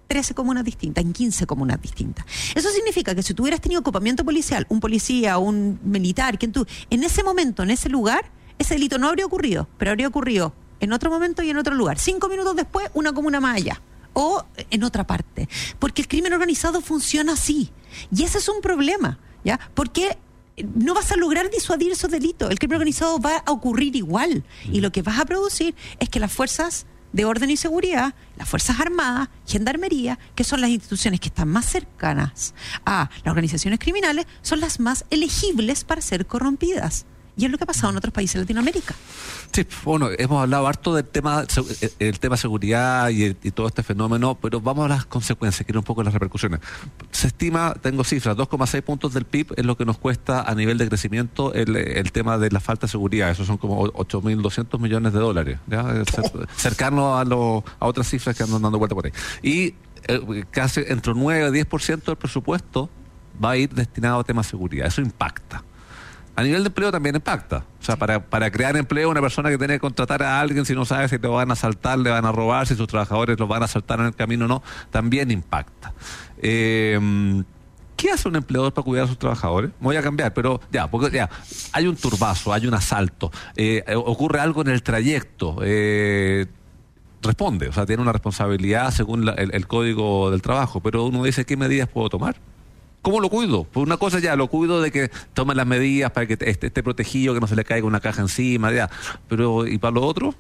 D: trece comunas distintas, en quince comunas distintas. Eso significa que si tú hubieras tenido ocupamiento policial, un policía, un militar, quien tú, en ese momento, en ese lugar, ese delito no habría ocurrido, pero habría ocurrido en otro momento y en otro lugar. Cinco minutos después, una comuna más allá. O en otra parte. Porque el crimen organizado funciona así. Y ese es un problema, ¿ya? Porque no vas a lograr disuadir esos delitos. El crimen organizado va a ocurrir igual. Y lo que vas a producir es que las fuerzas de orden y seguridad, las Fuerzas Armadas, Gendarmería, que son las instituciones que están más cercanas a las organizaciones criminales, son las más elegibles para ser corrompidas. Y es lo que ha pasado en otros países de Latinoamérica.
C: Sí, bueno, hemos hablado harto del tema, el tema seguridad y, y todo este fenómeno, pero vamos a las consecuencias, quiero un poco las repercusiones. Se estima, tengo cifras, dos coma seis puntos del P I B es lo que nos cuesta a nivel de crecimiento el, el tema de la falta de seguridad. Eso son como ocho mil doscientos millones de dólares, ¿ya? Cercano a, lo, a otras cifras que andan dando vuelta por ahí. Y eh, casi entre un nueve a diez por ciento del presupuesto va a ir destinado a temas de seguridad. Eso impacta. A nivel de empleo también impacta. O sea, para, para crear empleo, una persona que tiene que contratar a alguien, si no sabe si te van a asaltar, le van a robar, si sus trabajadores los van a asaltar en el camino o no, también impacta. Eh, ¿Qué hace un empleador para cuidar a sus trabajadores? Voy a cambiar, pero ya, porque ya, hay un turbazo, hay un asalto, eh, ocurre algo en el trayecto, eh, responde, o sea, tiene una responsabilidad según la, el, el Código del Trabajo, pero uno dice, ¿qué medidas puedo tomar? ¿Cómo lo cuido? Pues una cosa ya, lo cuido de que tomen las medidas para que esté, esté protegido, que no se le caiga una caja encima, ya. Pero, ¿y para lo otro?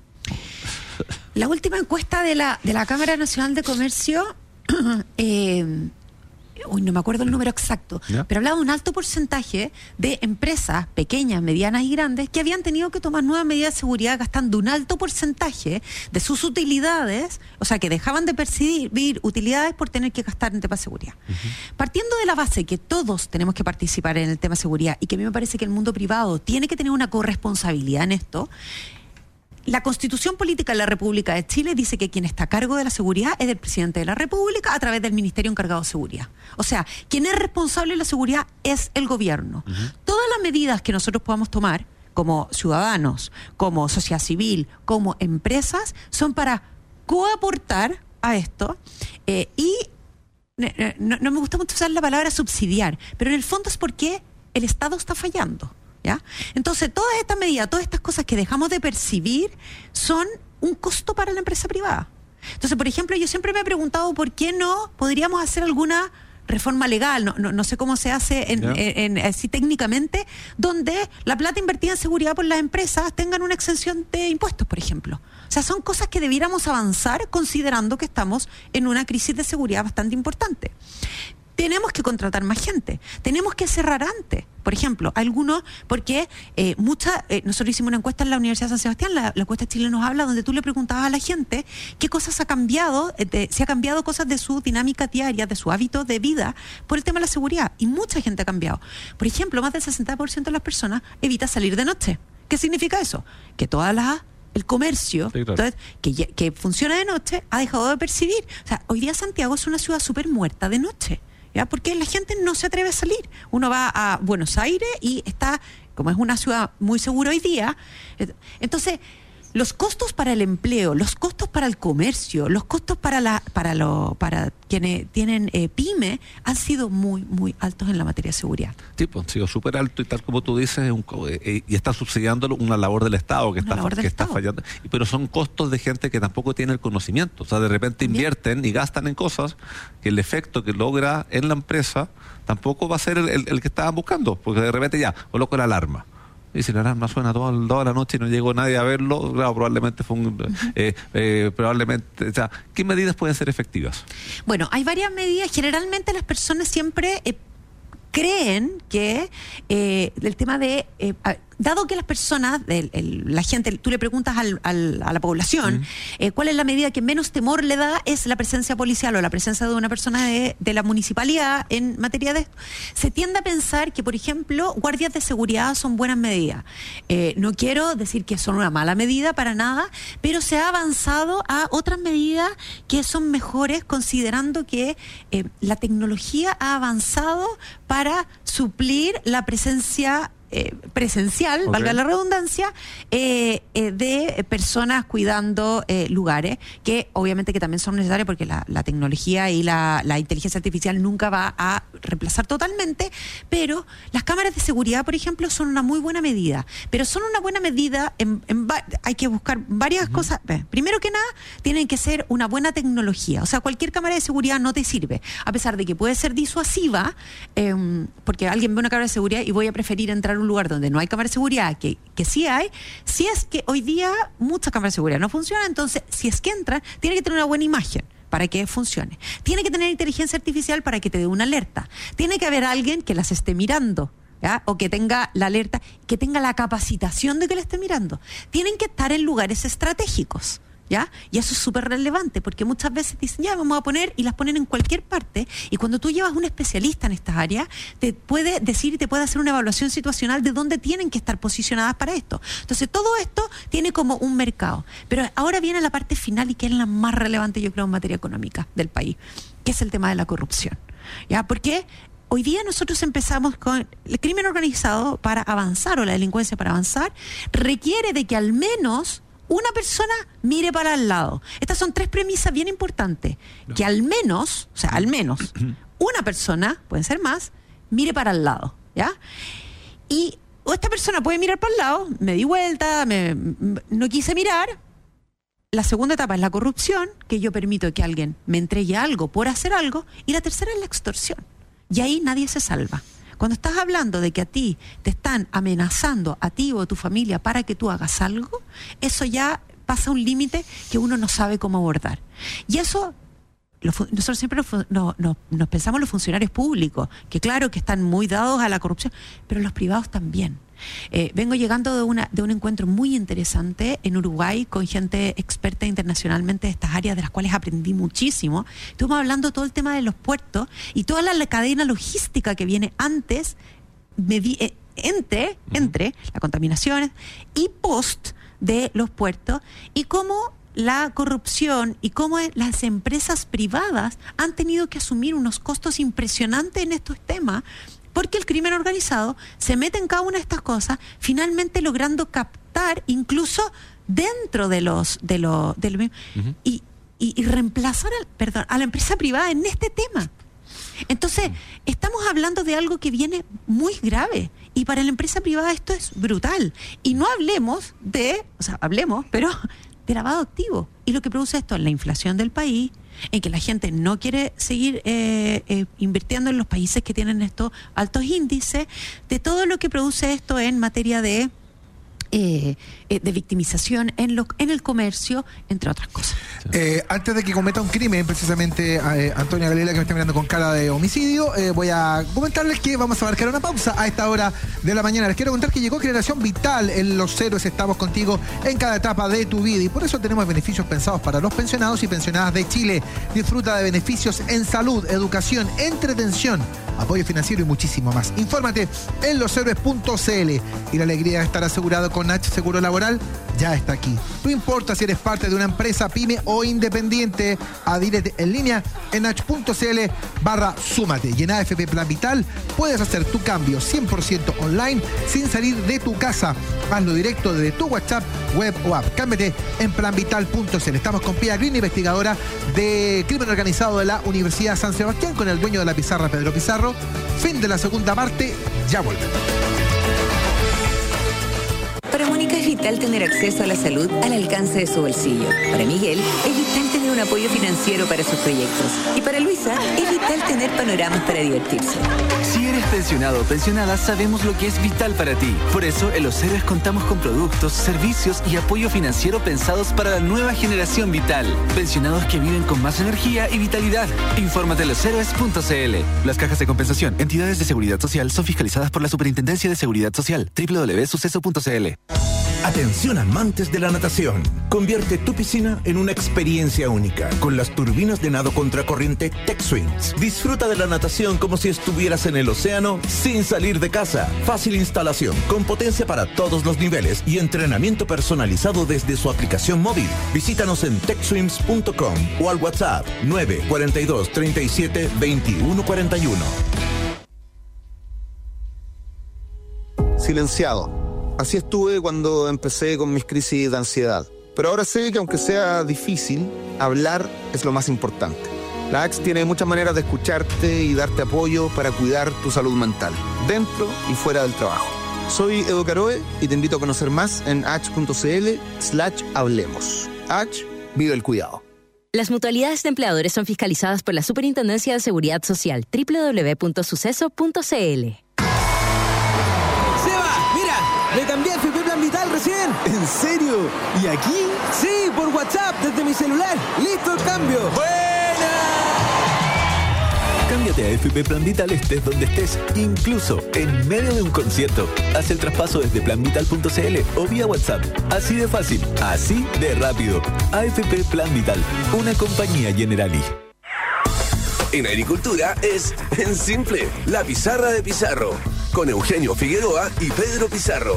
D: La última encuesta de la, de la Cámara Nacional de Comercio, eh, uy, no me acuerdo el número exacto, ¿ya? Pero hablaba de un alto porcentaje de empresas pequeñas, medianas y grandes que habían tenido que tomar nuevas medidas de seguridad gastando un alto porcentaje de sus utilidades, o sea, que dejaban de percibir utilidades por tener que gastar en temas de seguridad. Uh-huh. Partiendo de la base que todos tenemos que participar en el tema de seguridad y que a mí me parece que el mundo privado tiene que tener una corresponsabilidad en esto, la Constitución Política de la República de Chile dice que quien está a cargo de la seguridad es el presidente de la República a través del Ministerio encargado de seguridad. O sea, quien es responsable de la seguridad es el gobierno. Uh-huh. Todas las medidas que nosotros podamos tomar como ciudadanos, como sociedad civil, como empresas, son para coaportar a esto eh, y no, no me gusta mucho usar la palabra subsidiar, pero en el fondo es porque el Estado está fallando. ¿Ya? Entonces, todas estas medidas, todas estas cosas que dejamos de percibir son un costo para la empresa privada. Entonces, por ejemplo, yo siempre me he preguntado por qué no podríamos hacer alguna reforma legal, no, no, no sé cómo se hace en, en, en, así técnicamente, donde la plata invertida en seguridad por las empresas tengan una exención de impuestos, por ejemplo. O sea, son cosas que debiéramos avanzar considerando que estamos en una crisis de seguridad bastante importante. Tenemos que contratar más gente, tenemos que cerrar antes, por ejemplo, algunos, porque eh, mucha, eh, nosotros hicimos una encuesta en la Universidad de San Sebastián, la, la encuesta Chile nos habla, donde tú le preguntabas a la gente qué cosas ha cambiado, eh, de, si ha cambiado cosas de su dinámica diaria, de su hábito de vida, por el tema de la seguridad, y mucha gente ha cambiado. Por ejemplo, más del sesenta por ciento de las personas evita salir de noche. ¿Qué significa eso? Que todas las el comercio, sí, claro. Entonces, que, que funciona de noche, ha dejado de percibir. O sea, hoy día Santiago es una ciudad súper muerta de noche. ¿Ya? Porque la gente no se atreve a salir. Uno va a Buenos Aires y está, como es una ciudad muy segura hoy día, entonces los costos para el empleo, los costos para el comercio, los costos para la para lo, para quienes tienen eh, pyme han sido muy, muy altos en la materia de seguridad.
C: Sí, pues han sido súper altos y tal como tú dices, un, eh, y está subsidiando una labor del Estado que, está, que está fallando. Pero son costos de gente que tampoco tiene el conocimiento. O sea, de repente ¿También? invierten y gastan en cosas que el efecto que logra en la empresa tampoco va a ser el, el, el que estaban buscando. Porque de repente ya, coloco la alarma. Y si la alarma suena toda, toda la noche y no llegó nadie a verlo, claro, probablemente fue un... Uh-huh. eh, eh, probablemente, o sea, ¿qué medidas pueden ser efectivas?
D: Bueno, hay varias medidas. Generalmente las personas siempre eh, creen que eh, el tema de... Eh, dado que las personas, el, el, la gente, tú le preguntas al, al, a la población uh-huh. eh, cuál es la medida que menos temor le da, es la presencia policial o la presencia de una persona de, de la municipalidad en materia de esto. Se tiende a pensar que, por ejemplo, guardias de seguridad son buenas medidas. Eh, no quiero decir que son una mala medida para nada, pero se ha avanzado a otras medidas que son mejores, considerando que eh, la tecnología ha avanzado para suplir la presencia eh, presencial,
C: Okay.
D: valga la redundancia, eh, eh, de personas cuidando eh, lugares, que obviamente que también son necesarios porque la, la tecnología y la, la inteligencia artificial nunca va a reemplazar totalmente, pero las cámaras de seguridad, por ejemplo, son una muy buena medida, pero son una buena medida, en, en va- hay que buscar varias uh-huh. cosas. Eh, primero que nada, tienen que ser una buena tecnología, o sea, cualquier cámara de seguridad no te sirve, a pesar de que puede ser disuasiva, eh, porque alguien ve una cámara de seguridad y voy a preferir entrar a un lugar donde no hay cámara de seguridad, que, que sí hay, si es que hoy día muchas cámaras de seguridad no funcionan, entonces si es que entran, tiene que tener una buena imagen para que funcione. Tiene que tener inteligencia artificial para que te dé una alerta. Tiene que haber alguien que las esté mirando, ¿ya? O que tenga la alerta, que tenga la capacitación de que la esté mirando. Tienen que estar en lugares estratégicos, ¿ya? Y eso es súper relevante, porque muchas veces dicen, ya, vamos a poner, y las ponen en cualquier parte, y cuando tú llevas un especialista en estas áreas, te puede decir y te puede hacer una evaluación situacional de dónde tienen que estar posicionadas para esto. Entonces, todo esto tiene como un mercado. Pero ahora viene la parte final, y que es la más relevante, yo creo, en materia económica del país, que es el tema de la corrupción, ¿ya? Porque hoy día nosotros empezamos con el crimen organizado para avanzar, o la delincuencia para avanzar, requiere de que al menos una persona mire para el lado. Estas son tres premisas bien importantes. No. Que al menos, o sea, al menos, una persona, pueden ser más, mire para el lado, ¿ya? Y o esta persona puede mirar para el lado, me di vuelta, me, me, no quise mirar. La segunda etapa es la corrupción, que yo permito que alguien me entregue algo por hacer algo. Y la tercera es la extorsión. Y ahí nadie se salva. Cuando estás hablando de que a ti te están amenazando, a ti o a tu familia, para que tú hagas algo, eso ya pasa un límite que uno no sabe cómo abordar. Y eso, lo, nosotros siempre nos, no, no, nos pensamos los funcionarios públicos, que claro que están muy dados a la corrupción, pero los privados también. Eh, vengo llegando de, una, de un encuentro muy interesante en Uruguay con gente experta internacionalmente de estas áreas, de las cuales aprendí muchísimo. Estuvimos hablando todo el tema de los puertos y toda la, la cadena logística que viene antes, medi- eh, entre, uh-huh. entre la contaminación y post de los puertos, y cómo la corrupción y cómo las empresas privadas han tenido que asumir unos costos impresionantes en estos temas, porque el crimen organizado se mete en cada una de estas cosas, finalmente logrando captar incluso dentro de los de los de los, uh-huh. y, y, y reemplazar al, perdón, a la empresa privada en este tema. Entonces, uh-huh. estamos hablando de algo que viene muy grave, y para la empresa privada esto es brutal. Y no hablemos de, o sea, hablemos, pero de lavado activo. Y lo que produce esto es la inflación del país, en que la gente no quiere seguir eh, eh, invirtiendo en los países que tienen estos altos índices, de todo lo que produce esto en materia de eh, eh, de victimización en, lo, en el comercio, entre otras cosas.
B: Eh, antes de que cometa un crimen, precisamente eh, Antonia Galera, que me está mirando con cara de homicidio, eh, voy a comentarles que vamos a marcar una pausa a esta hora de la mañana. Les quiero contar que llegó Generación Vital. En Los Héroes estamos contigo en cada etapa de tu vida, y por eso tenemos beneficios pensados para los pensionados y pensionadas de Chile. Disfruta de beneficios en salud, educación, entretención, apoyo financiero y muchísimo más. Infórmate en los héroes punto c l, y la alegría de estar asegurado con Nach Seguro Laboral ya está aquí. No importa si eres parte de una empresa, pyme o independiente, adhiérete en línea en nach punto c l barra súmate. Y en A F P Plan Vital puedes hacer tu cambio cien por ciento online sin salir de tu casa. Hazlo directo desde tu WhatsApp, web o app. Cámbiate en plan vital punto c l. Estamos con Pia Green, investigadora de crimen organizado de la Universidad San Sebastián, con el dueño de la pizarra, Pedro Pizarro. Fin de la segunda parte, ya volvemos.
I: Para Mónica es vital tener acceso a la salud al alcance de su bolsillo. Para Miguel es vital tener un apoyo financiero para sus proyectos. Y para Luisa es vital tener panoramas para divertirse.
J: Si eres pensionado o pensionada, sabemos lo que es vital para ti. Por eso, en Los Héroes contamos con productos, servicios y apoyo financiero pensados para la nueva generación vital. Pensionados que viven con más energía y vitalidad. Infórmate en los héroes punto c l. Las cajas de compensación, entidades de seguridad social, son fiscalizadas por la Superintendencia de Seguridad Social. doble u doble u doble u punto suceso punto c l.
M: Atención amantes de la natación. Convierte tu piscina en una experiencia única con las turbinas de nado contracorriente TechSwings. Disfruta de la natación como si estuvieras en el océano sin salir de casa. Fácil instalación, con potencia para todos los niveles y entrenamiento personalizado desde su aplicación móvil. Visítanos en techswims punto com o al WhatsApp nueve cuatro dos, treinta y siete, veintiuno cuarenta y uno.
N: silenciado. Así estuve cuando empecé con mis crisis de ansiedad. Pero ahora sé que aunque sea difícil, hablar es lo más importante. La A X tiene muchas maneras de escucharte y darte apoyo para cuidar tu salud mental, dentro y fuera del trabajo. Soy Edo Caroe y te invito a conocer más en h.cl slash hablemos. H, vive el cuidado.
H: Las mutualidades de empleadores son fiscalizadas por la Superintendencia de Seguridad Social, doble u doble u doble u punto suceso punto c l.
E: ¡Seba! ¡Mira! ¡Me cambié a F P Plan Vital recién! ¿En serio? ¿Y aquí? Sí, por WhatsApp, desde mi celular. ¡Listo el cambio! ¡Buena!
F: Cámbiate a F P Plan Vital estés donde estés, incluso en medio de un concierto. Haz el traspaso desde plan vital punto c l o vía WhatsApp. Así de fácil, así de rápido. A F P Plan Vital, una compañía Generali.
A: En agricultura es En Simple, la pizarra de Pizarro, con Eugenio Figueroa y Pedro Pizarro.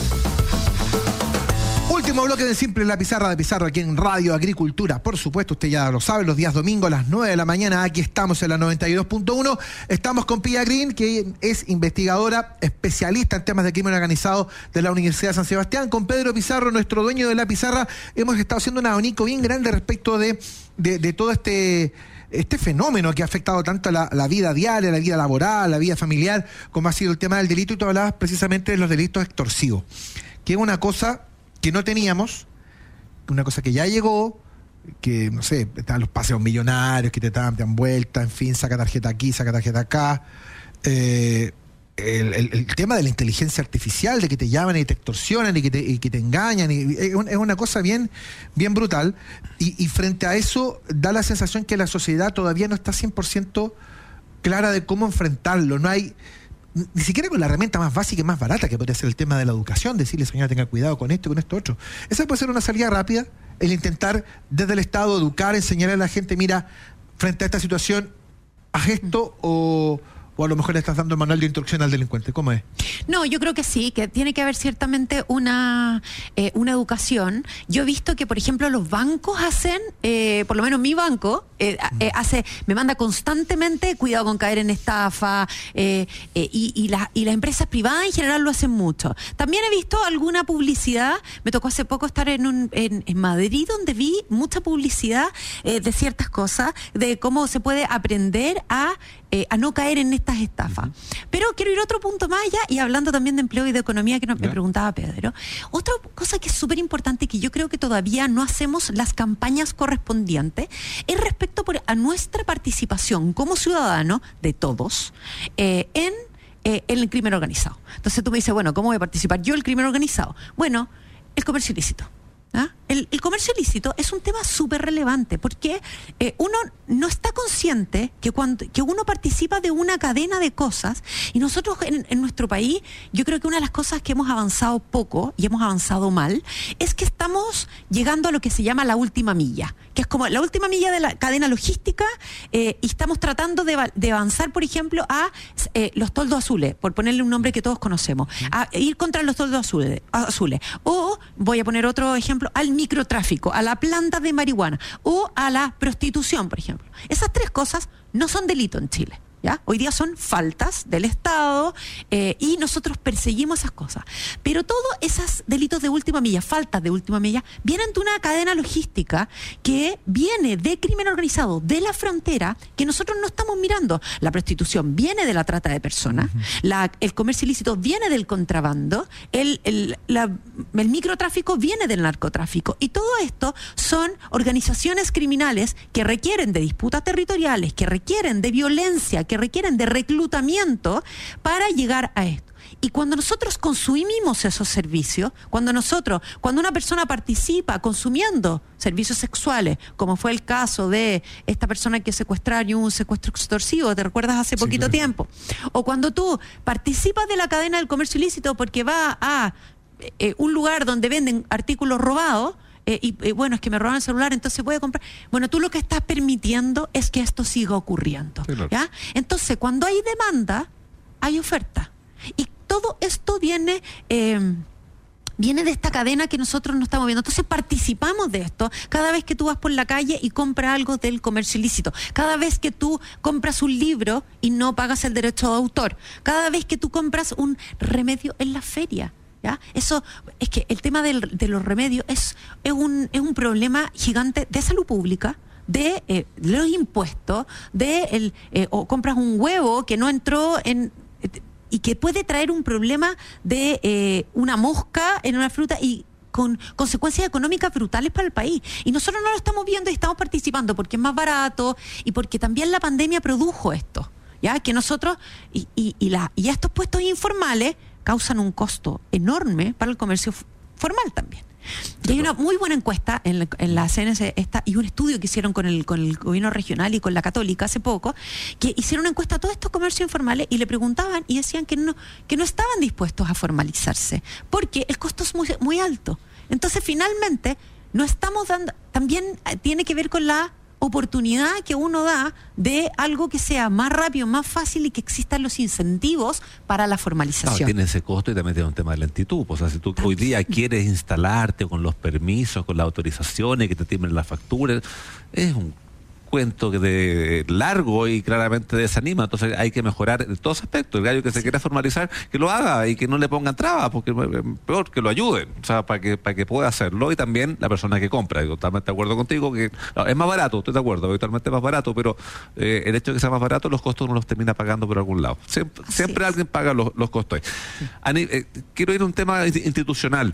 B: Último bloque de Simple, la pizarra de Pizarro aquí en Radio Agricultura. Por supuesto, usted ya lo sabe, los días domingos a las nueve de la mañana, aquí estamos en la noventa y dos punto uno. Estamos con Pia Green, que es investigadora, especialista en temas de crimen organizado de la Universidad de San Sebastián. Con Pedro Pizarro, nuestro dueño de la pizarra, hemos estado haciendo un abanico bien grande respecto de, de, de todo este... este fenómeno que ha afectado tanto la, la vida diaria, la vida laboral, la vida familiar, como ha sido el tema del delito, y tú hablabas precisamente de los delitos extorsivos, que es una cosa que no teníamos, una cosa que ya llegó, que, no sé, están los paseos millonarios, que te dan, te dan vuelta, en fin, saca tarjeta aquí, saca tarjeta acá, eh, el, el, el tema de la inteligencia artificial, de que te llaman y te extorsionan y que te, y que te engañan, y, es, un, es una cosa bien, bien brutal, y, y frente a eso da la sensación que la sociedad todavía no está cien por ciento clara de cómo enfrentarlo. No hay, ni siquiera con la herramienta más básica y más barata, que podría ser el tema de la educación, decirle, señora, tenga cuidado con esto y con esto otro. Esa puede ser una salida rápida, el intentar desde el Estado educar, enseñar a la gente, mira, frente a esta situación, haz esto, o... o a lo mejor le estás dando el manual de instrucción al delincuente. ¿Cómo es?
D: No, yo creo que sí, que tiene que haber ciertamente una, eh, una educación. Yo he visto que, por ejemplo, los bancos hacen, eh, por lo menos mi banco, eh, eh, hace, me manda constantemente, cuidado con caer en estafa, eh, eh, y, y, la, y las empresas privadas en general lo hacen mucho. También he visto alguna publicidad, me tocó hace poco estar en, un, en, en Madrid, donde vi mucha publicidad eh, de ciertas cosas, de cómo se puede aprender a, eh, a no caer en estas estafas. Uh-huh. Pero quiero ir a otro punto más allá, y hablando también de empleo y de economía, que nos, me preguntaba Pedro. Otra cosa que es súper importante, que yo creo que todavía no hacemos las campañas correspondientes, es respecto por, a nuestra participación como ciudadano, de todos, eh, en, eh, en el crimen organizado. Entonces tú me dices, bueno, ¿cómo voy a participar yo en el crimen organizado? Bueno, el comercio ilícito. ¿Ah? El, el comercio ilícito es un tema súper relevante, porque eh, uno no está consciente que cuando que uno participa de una cadena de cosas, y nosotros en, en nuestro país, yo creo que una de las cosas que hemos avanzado poco y hemos avanzado mal, es que estamos llegando a lo que se llama la última milla, que es como la última milla de la cadena logística, eh, y estamos tratando de, de avanzar, por ejemplo, a eh, los toldos azules, por ponerle un nombre que todos conocemos, a ir contra los toldos azules, azules. O voy a poner otro ejemplo, al microtráfico, a la planta de marihuana o a la prostitución, por ejemplo. Esas tres cosas no son delito en Chile, ¿ya? Hoy día son faltas del Estado, eh, y nosotros perseguimos esas cosas. Pero todos esos delitos de última milla, faltas de última milla, vienen de una cadena logística que viene de crimen organizado, de la frontera, que nosotros no estamos mirando. La prostitución viene de la trata de personas, uh-huh. la, el comercio ilícito viene del contrabando, el, el, la, el microtráfico viene del narcotráfico, y todo esto son organizaciones criminales que requieren de disputas territoriales, que requieren de violencia, que requieren de reclutamiento para llegar a esto. Y cuando nosotros consumimos esos servicios, cuando nosotros, cuando una persona participa consumiendo servicios sexuales, como fue el caso de esta persona que secuestraron y un secuestro extorsivo, ¿te recuerdas hace poquito sí, claro. tiempo? O cuando tú participas de la cadena del comercio ilícito porque vas a eh, un lugar donde venden artículos robados, Eh, y eh, bueno, es que me roban el celular, entonces voy a comprar. Bueno, tú lo que estás permitiendo es que esto siga ocurriendo, sí, claro. ¿ya? Entonces, cuando hay demanda, hay oferta. Y todo esto viene eh, viene de esta cadena que nosotros no estamos viendo. Entonces participamos de esto cada vez que tú vas por la calle y compras algo del comercio ilícito, cada vez que tú compras un libro y no pagas el derecho de autor, cada vez que tú compras un remedio en la feria. ¿Ya? Eso es que el tema del, de los remedios es, es, un, es un problema gigante de salud pública, de eh, los impuestos, de el, eh, o compras un huevo que no entró en... Eh, y que puede traer un problema de eh, una mosca en una fruta y con consecuencias económicas brutales para el país. Y nosotros no lo estamos viendo y estamos participando porque es más barato y porque también la pandemia produjo esto, ¿ya? Que nosotros, y, y, y, la, y estos puestos informales causan un costo enorme para el comercio f- formal también. Y hay una muy buena encuesta en la, en la C N C esta, y un estudio que hicieron con el, con el gobierno regional y con la Católica hace poco, que hicieron una encuesta a todos estos comercios informales y le preguntaban y decían que no, que no estaban dispuestos a formalizarse, porque el costo es muy, muy alto. Entonces finalmente no estamos dando, también tiene que ver con la oportunidad que uno da de algo que sea más rápido, más fácil y que existan los incentivos para la formalización.
C: No, tiene ese costo y también tiene un tema de lentitud. O sea, si tú hoy día quieres instalarte con los permisos, con las autorizaciones, que te tiemblen las facturas, es un cuento que de largo y claramente desanima. Entonces hay que mejorar en todos aspectos. El gallo que se quiera formalizar, que lo haga y que no le pongan trabas, porque peor que lo ayuden, o sea, para que para que pueda hacerlo. Y también la persona que compra. Yo totalmente de acuerdo contigo que no, es más barato, estoy de acuerdo, habitualmente es más barato, pero eh, el hecho de que sea más barato, los costos uno los termina pagando por algún lado. Siempre, siempre alguien paga los, los costos ahí. Sí. A, eh, quiero ir a un tema institucional.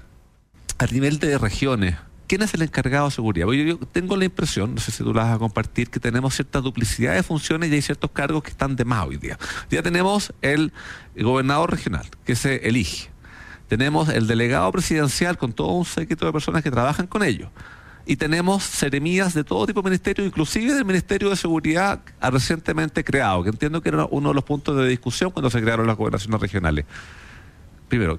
C: A nivel de regiones, ¿quién es el encargado de seguridad? Porque yo, yo tengo la impresión, no sé si tú la vas a compartir, que tenemos cierta duplicidad de funciones y hay ciertos cargos que están de más hoy día. Ya tenemos el gobernador regional, que se elige. Tenemos el delegado presidencial con todo un séquito de personas que trabajan con ellos. Y tenemos seremías de todo tipo de ministerios, inclusive del Ministerio de Seguridad recientemente creado, que entiendo que era uno de los puntos de discusión cuando se crearon las gobernaciones regionales. Primero,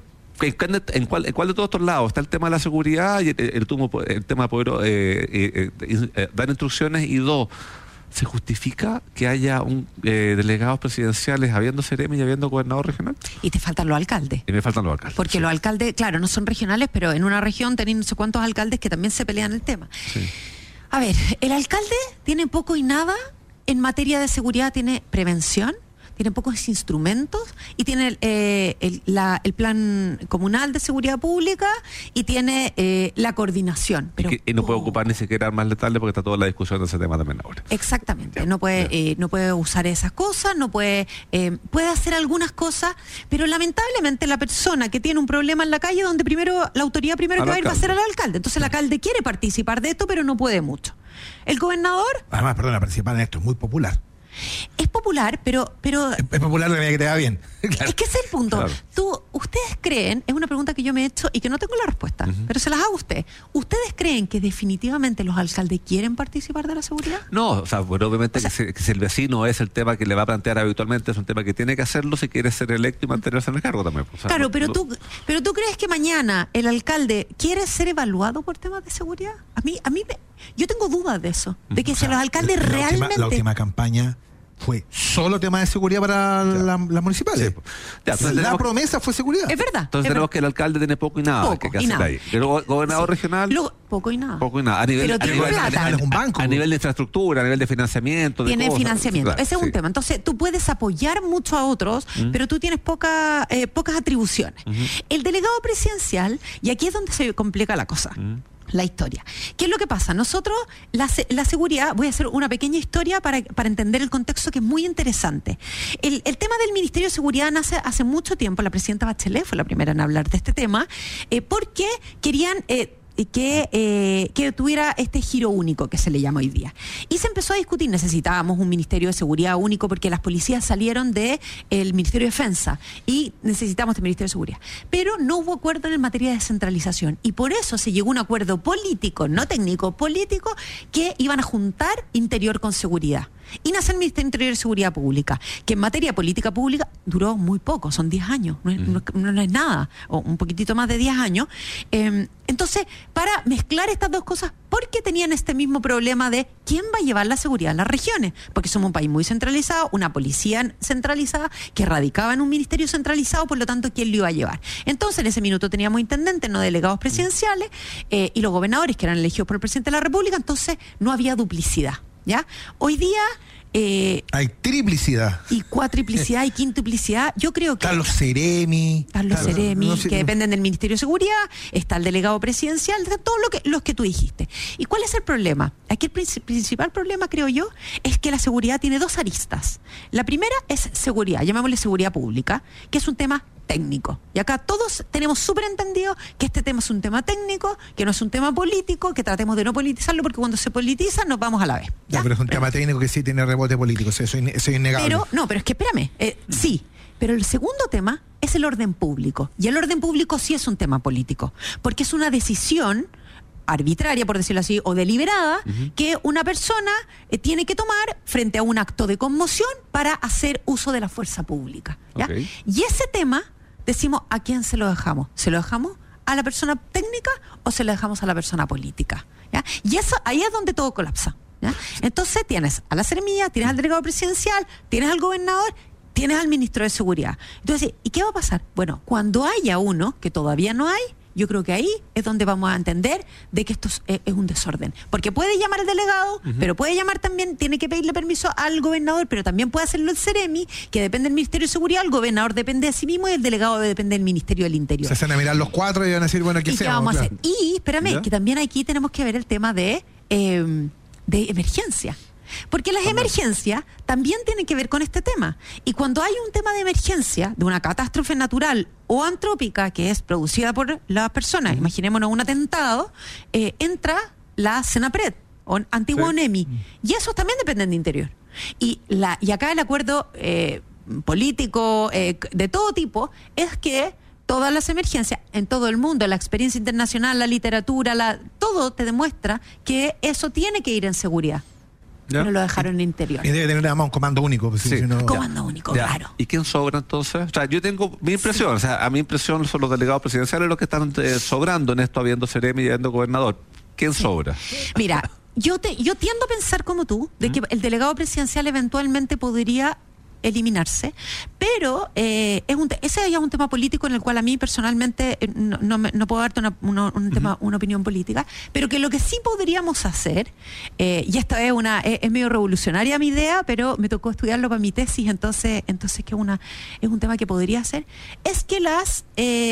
C: ¿En cuál, ¿En cuál de todos estos lados está el tema de la seguridad y el, el, el, el tema de poder eh, eh, eh, eh, dar instrucciones? Y dos, ¿se justifica que haya un eh, delegados presidenciales habiendo seremi y habiendo gobernador regional?
D: Y te faltan los alcaldes.
C: Y me faltan los alcaldes.
D: Porque sí. Los alcaldes, claro, no son regionales, pero en una región tienen no sé cuántos alcaldes que también se pelean el tema. Sí. A ver, el alcalde tiene poco y nada en materia de seguridad, tiene prevención, tiene pocos instrumentos y tiene eh, el, la, el plan comunal de seguridad pública y tiene eh, la coordinación. Pero,
C: y, que, y no puede oh. ocupar ni siquiera armas letales porque está toda la discusión de ese tema también ahora.
D: Exactamente, ya, no puede eh, no puede usar esas cosas, no puede eh, puede hacer algunas cosas, pero lamentablemente la persona que tiene un problema en la calle, donde primero la autoridad primero al que va a ir va a ser al alcalde. Entonces el alcalde quiere participar de esto, pero no puede mucho. El gobernador...
B: Además, perdona, participar en esto es muy popular.
D: Es popular, pero... pero
B: es, es popular de que te va bien.
D: Claro. Es que ese es el punto. Claro. Tú, ¿ustedes creen? Es una pregunta que yo me he hecho y que no tengo la respuesta, uh-huh. pero se las hago a usted. ¿Ustedes creen que definitivamente los alcaldes quieren participar de la seguridad?
C: No, o sea, bueno, obviamente o sea, que, si, que si el vecino es el tema que le va a plantear habitualmente, es un tema que tiene que hacerlo si quiere ser electo y mantenerse en el cargo también. O sea,
D: claro,
C: no,
D: pero,
C: no,
D: tú, pero tú crees que mañana el alcalde quiere ser evaluado por temas de seguridad? A mí, a mí me, yo tengo dudas de eso, de que o sea, si los alcaldes
B: la
D: realmente...
B: Última, la última campaña... fue solo tema de seguridad para las la municipales. Sí. Ya, la tenemos, promesa fue seguridad.
D: Es verdad.
C: Entonces
D: es
C: tenemos
D: verdad.
C: que el alcalde tiene poco y nada
D: poco,
C: que, que
D: y
C: hacer
D: nada.
C: ahí. El gobernador sí. regional...
D: Luego, poco y nada.
C: Poco y nada. A nivel,
D: Pero
C: a
D: tiene
C: nivel,
D: plata.
C: a, a, un banco, a nivel de infraestructura, a nivel de financiamiento. De
D: tiene
C: cosas,
D: financiamiento.
C: Claro,
D: Ese es
C: sí.
D: un tema. Entonces, tú puedes apoyar mucho a otros, ¿Mm? pero tú tienes poca, eh, pocas atribuciones. ¿Mm? El delegado presidencial, y aquí es donde se complica la cosa. ¿Mm? La historia. ¿Qué es lo que pasa? Nosotros, la, la seguridad, voy a hacer una pequeña historia para, para entender el contexto que es muy interesante. El, el tema del Ministerio de Seguridad nace hace mucho tiempo, la presidenta Bachelet fue la primera en hablar de este tema, eh, porque querían... Eh, Que, eh, que tuviera este giro único que se le llama hoy día. Y se empezó a discutir, necesitábamos un Ministerio de Seguridad único porque las policías salieron del Ministerio de Defensa y necesitamos este Ministerio de Seguridad. Pero no hubo acuerdo en materia de descentralización y por eso se llegó a un acuerdo político, no técnico, político, que iban a juntar Interior con Seguridad. Y nace el Ministerio de Interior y Seguridad Pública, que en materia de política pública duró muy poco, son diez años, no es, no, no, no es nada, o un poquitito más de diez años. Eh, entonces, para mezclar estas dos cosas, ¿por qué tenían este mismo problema de quién va a llevar la seguridad en las regiones? Porque somos un país muy centralizado, una policía centralizada, que radicaba en un ministerio centralizado, por lo tanto, ¿quién lo iba a llevar? Entonces, en ese minuto teníamos intendentes, no delegados presidenciales, eh, y los gobernadores que eran elegidos por el presidente de la República, entonces no había duplicidad. ¿Ya? Hoy día eh,
B: hay triplicidad
D: y cuatriplicidad y quintuplicidad. Yo creo que
B: están los Ceremi,
D: están los
B: claro,
D: Ceremi
B: no sé,
D: que
B: no.
D: dependen del Ministerio de Seguridad, está el delegado presidencial, está todo lo que los que tú dijiste. ¿Y cuál es el problema? Aquí el princip- principal problema, creo yo, es que la seguridad tiene dos aristas. La primera es seguridad, llamémosle seguridad pública, que es un tema técnico. Y acá todos tenemos súper entendido que este tema es un tema técnico, que no es un tema político, que tratemos de no politizarlo, porque cuando se politiza nos vamos a la vez.
B: ¿Ya? No, pero es un pero, tema técnico que sí tiene rebote político, eso, eso es innegable.
D: Pero, no, pero es que espérame, eh, sí, pero el segundo tema es el orden público. Y el orden público sí es un tema político, porque es una decisión arbitraria, por decirlo así, o deliberada, uh-huh. que una persona eh, tiene que tomar frente a un acto de conmoción para hacer uso de la fuerza pública. ¿Ya? Okay. Y ese tema, decimos, ¿a quién se lo dejamos? ¿Se lo dejamos a la persona técnica o se lo dejamos a la persona política? ¿Ya? Y eso, ahí es donde todo colapsa. ¿Ya? Entonces tienes a la Seremía, tienes al delegado presidencial, tienes al gobernador, tienes al ministro de Seguridad. Entonces, ¿y qué va a pasar? Bueno, cuando haya uno, que todavía no hay, yo creo que ahí es donde vamos a entender de que esto es, es, es un desorden. Porque puede llamar el delegado, uh-huh. pero puede llamar también, tiene que pedirle permiso al gobernador, pero también puede hacerlo el Ceremi, que depende del Ministerio de Seguridad, el gobernador depende de sí mismo y el delegado depende del Ministerio del Interior.
B: Se hacen a mirar los cuatro y van a decir, bueno, ¿qué
D: ¿Y
B: hacemos?
D: qué vamos
B: claro.
D: a hacer? Y, espérame, ¿Ya? que también aquí tenemos que ver el tema de, eh, de emergencia. Porque las emergencias también tienen que ver con este tema. Y cuando hay un tema de emergencia, de una catástrofe natural o antrópica que es producida por las personas, uh-huh. imaginémonos un atentado, eh, entra la Senapred, o antigua sí. ONEMI, y esos también dependen de Interior. Y, la, y acá el acuerdo eh, político eh, de todo tipo es que todas las emergencias en todo el mundo, la experiencia internacional, la literatura, la, todo te demuestra que eso tiene que ir en seguridad. ¿Ya? Pero lo dejaron en el Interior.
B: Y debe tener además un comando único. Pues,
C: sí.
B: si no...
D: Comando ya. único, ya. claro.
C: ¿Y quién sobra entonces? O sea, yo tengo mi impresión, sí. o sea, a mi impresión son los delegados presidenciales los que están eh, sobrando en esto, habiendo Ceremi y habiendo gobernador. ¿Quién sí. sobra?
D: Mira, yo te, yo tiendo a pensar como tú, de ¿Mm? que el delegado presidencial eventualmente podría eliminarse, pero eh, es un te- ese ya es un tema político en el cual a mí personalmente eh, no, no, me, no puedo darte una, una, un tema, uh-huh. una opinión política, pero que lo que sí podríamos hacer, eh, y esta es una es, es medio revolucionaria mi idea, pero me tocó estudiarlo para mi tesis, entonces entonces que una es un tema que podría hacer, es que las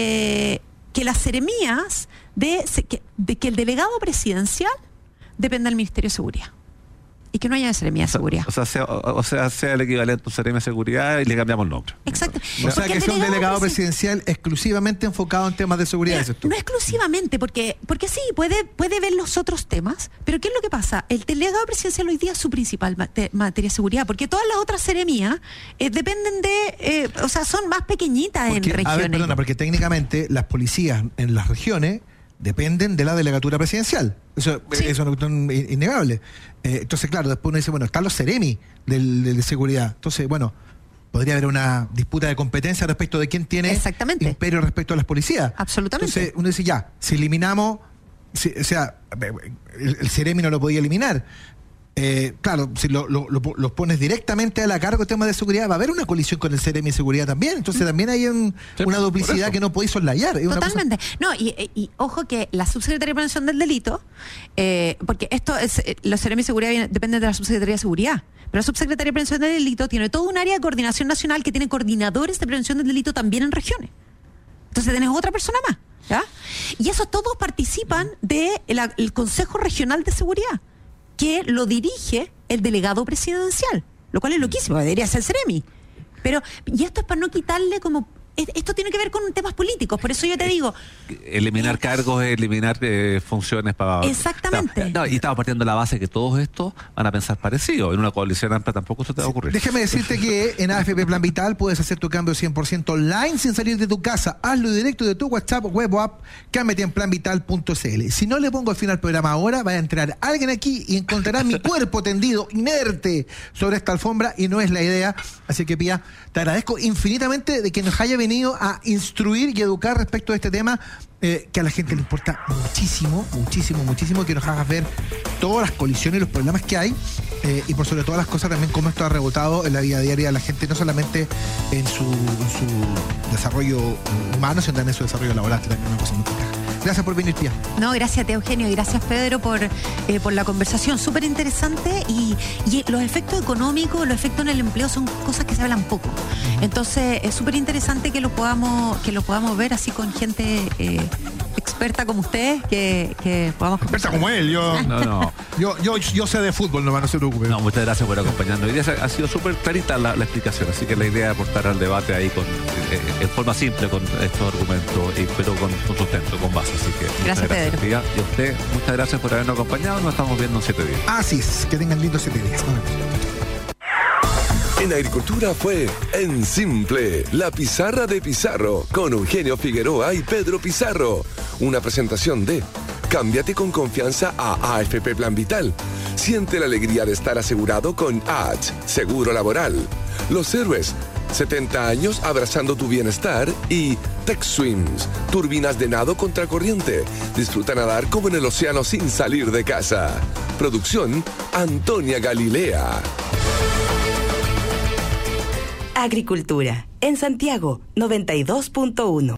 D: eh, que las seremías de, que, de que el delegado presidencial dependa del Ministerio de Seguridad. Y que no haya Seremía de Seguridad.
C: O sea, sea, o, o sea, sea el equivalente a Seremía de Seguridad y le cambiamos el nombre.
D: Exacto.
B: O sea, que sea un delegado presidencial exclusivamente enfocado en temas de seguridad.
D: Mira, no exclusivamente, porque porque sí, puede puede ver los otros temas, pero ¿qué es lo que pasa? El delegado presidencial hoy día es su principal mate- materia de seguridad, porque todas las otras Seremías eh, dependen de, eh, o sea, son más pequeñitas
B: porque,
D: en regiones.
B: A ver, perdona, porque técnicamente las policías en las regiones dependen de la delegatura presidencial. Eso, sí. eso es innegable. Eh, entonces, claro, después uno dice, bueno, están los Ceremi del, del, de seguridad. Entonces, bueno, podría haber una disputa de competencia respecto de quién tiene imperio respecto a las policías.
D: Absolutamente.
B: Entonces, uno dice, ya, si eliminamos, si, o sea, el, el Ceremi no lo podía eliminar. Eh, claro, si lo, lo, lo, los pones directamente a la cargo de temas de seguridad, va a haber una colisión con el Ceremi de seguridad también. Entonces, también hay un, sí, una duplicidad que no podéis soslayar. Es
D: Totalmente. Cosa... No, y, y ojo que la Subsecretaría de Prevención del Delito, eh, porque esto es, los Ceremi de seguridad dependen de la Subsecretaría de Seguridad. Pero la Subsecretaría de Prevención del Delito tiene todo un área de coordinación nacional que tiene coordinadores de prevención del delito también en regiones. Entonces, tenés otra persona más. ¿Ya? Y esos todos participan del Consejo Regional de Seguridad, que lo dirige el delegado presidencial, lo cual es loquísimo, debería ser Ceremi. Pero, y esto es para no quitarle como, esto tiene que ver con temas políticos. políticos. Por eso yo te digo...
C: Eliminar cargos, eliminar eh, funciones para...
D: Exactamente.
C: No, y estamos partiendo de la base que todos estos van a pensar parecido. En una coalición amplia tampoco eso te va a ocurrir.
B: Déjame decirte que en A F P Plan Vital puedes hacer tu cambio cien por ciento online sin salir de tu casa. Hazlo directo de tu WhatsApp, web o app. Cámbiate en plan vital punto c l. Si no le pongo el fin al programa ahora, va a entrar alguien aquí y encontrará mi cuerpo tendido, inerte, sobre esta alfombra, y no es la idea. Así que, Pía, te agradezco infinitamente de que nos haya venido a instruir y educar respecto a este tema, eh, que a la gente le importa muchísimo, muchísimo, muchísimo, que nos hagas ver todas las colisiones y los problemas que hay, eh, y por sobre todas las cosas también cómo esto ha rebotado en la vida diaria de la gente, no solamente en su, en su desarrollo humano, sino también en su desarrollo laboral, que también es una cosa muy compleja. Gracias por venir, Pía.
D: No, gracias a ti, Eugenio, y gracias, Pedro, por, eh, por la conversación. Súper interesante, y, y los efectos económicos, los efectos en el empleo son cosas que se hablan poco. Entonces, es súper interesante que lo podamos que lo podamos ver así con gente eh, experta como usted, que, que podamos
B: experta como él, yo,
C: no, no.
B: yo, yo, yo sé de fútbol, no, no se preocupe.
C: No, muchas gracias por acompañarnos. Hoy día ha sido súper clarita la, la explicación, así que la idea es aportar al debate ahí con eh, en forma simple con estos argumentos, y, pero con, con sustento, con base. Así que
D: gracias,
C: gracias,
D: Pedro.
C: Y a usted, muchas gracias por habernos acompañado. Nos estamos viendo en siete días.
B: Así es, que tengan lindos siete días.
A: En Agricultura fue En Simple, la pizarra de Pizarro, con Eugenio Figueroa y Pedro Pizarro. Una presentación de Cámbiate con confianza a A F P Plan Vital. Siente la alegría de estar asegurado con A H, Seguro Laboral. Los Héroes, setenta años abrazando tu bienestar. Y TechSwims, turbinas de nado contracorriente. Disfruta nadar como en el océano sin salir de casa. Producción, Antonia Galilea.
O: Agricultura, en Santiago, noventa y dos punto uno.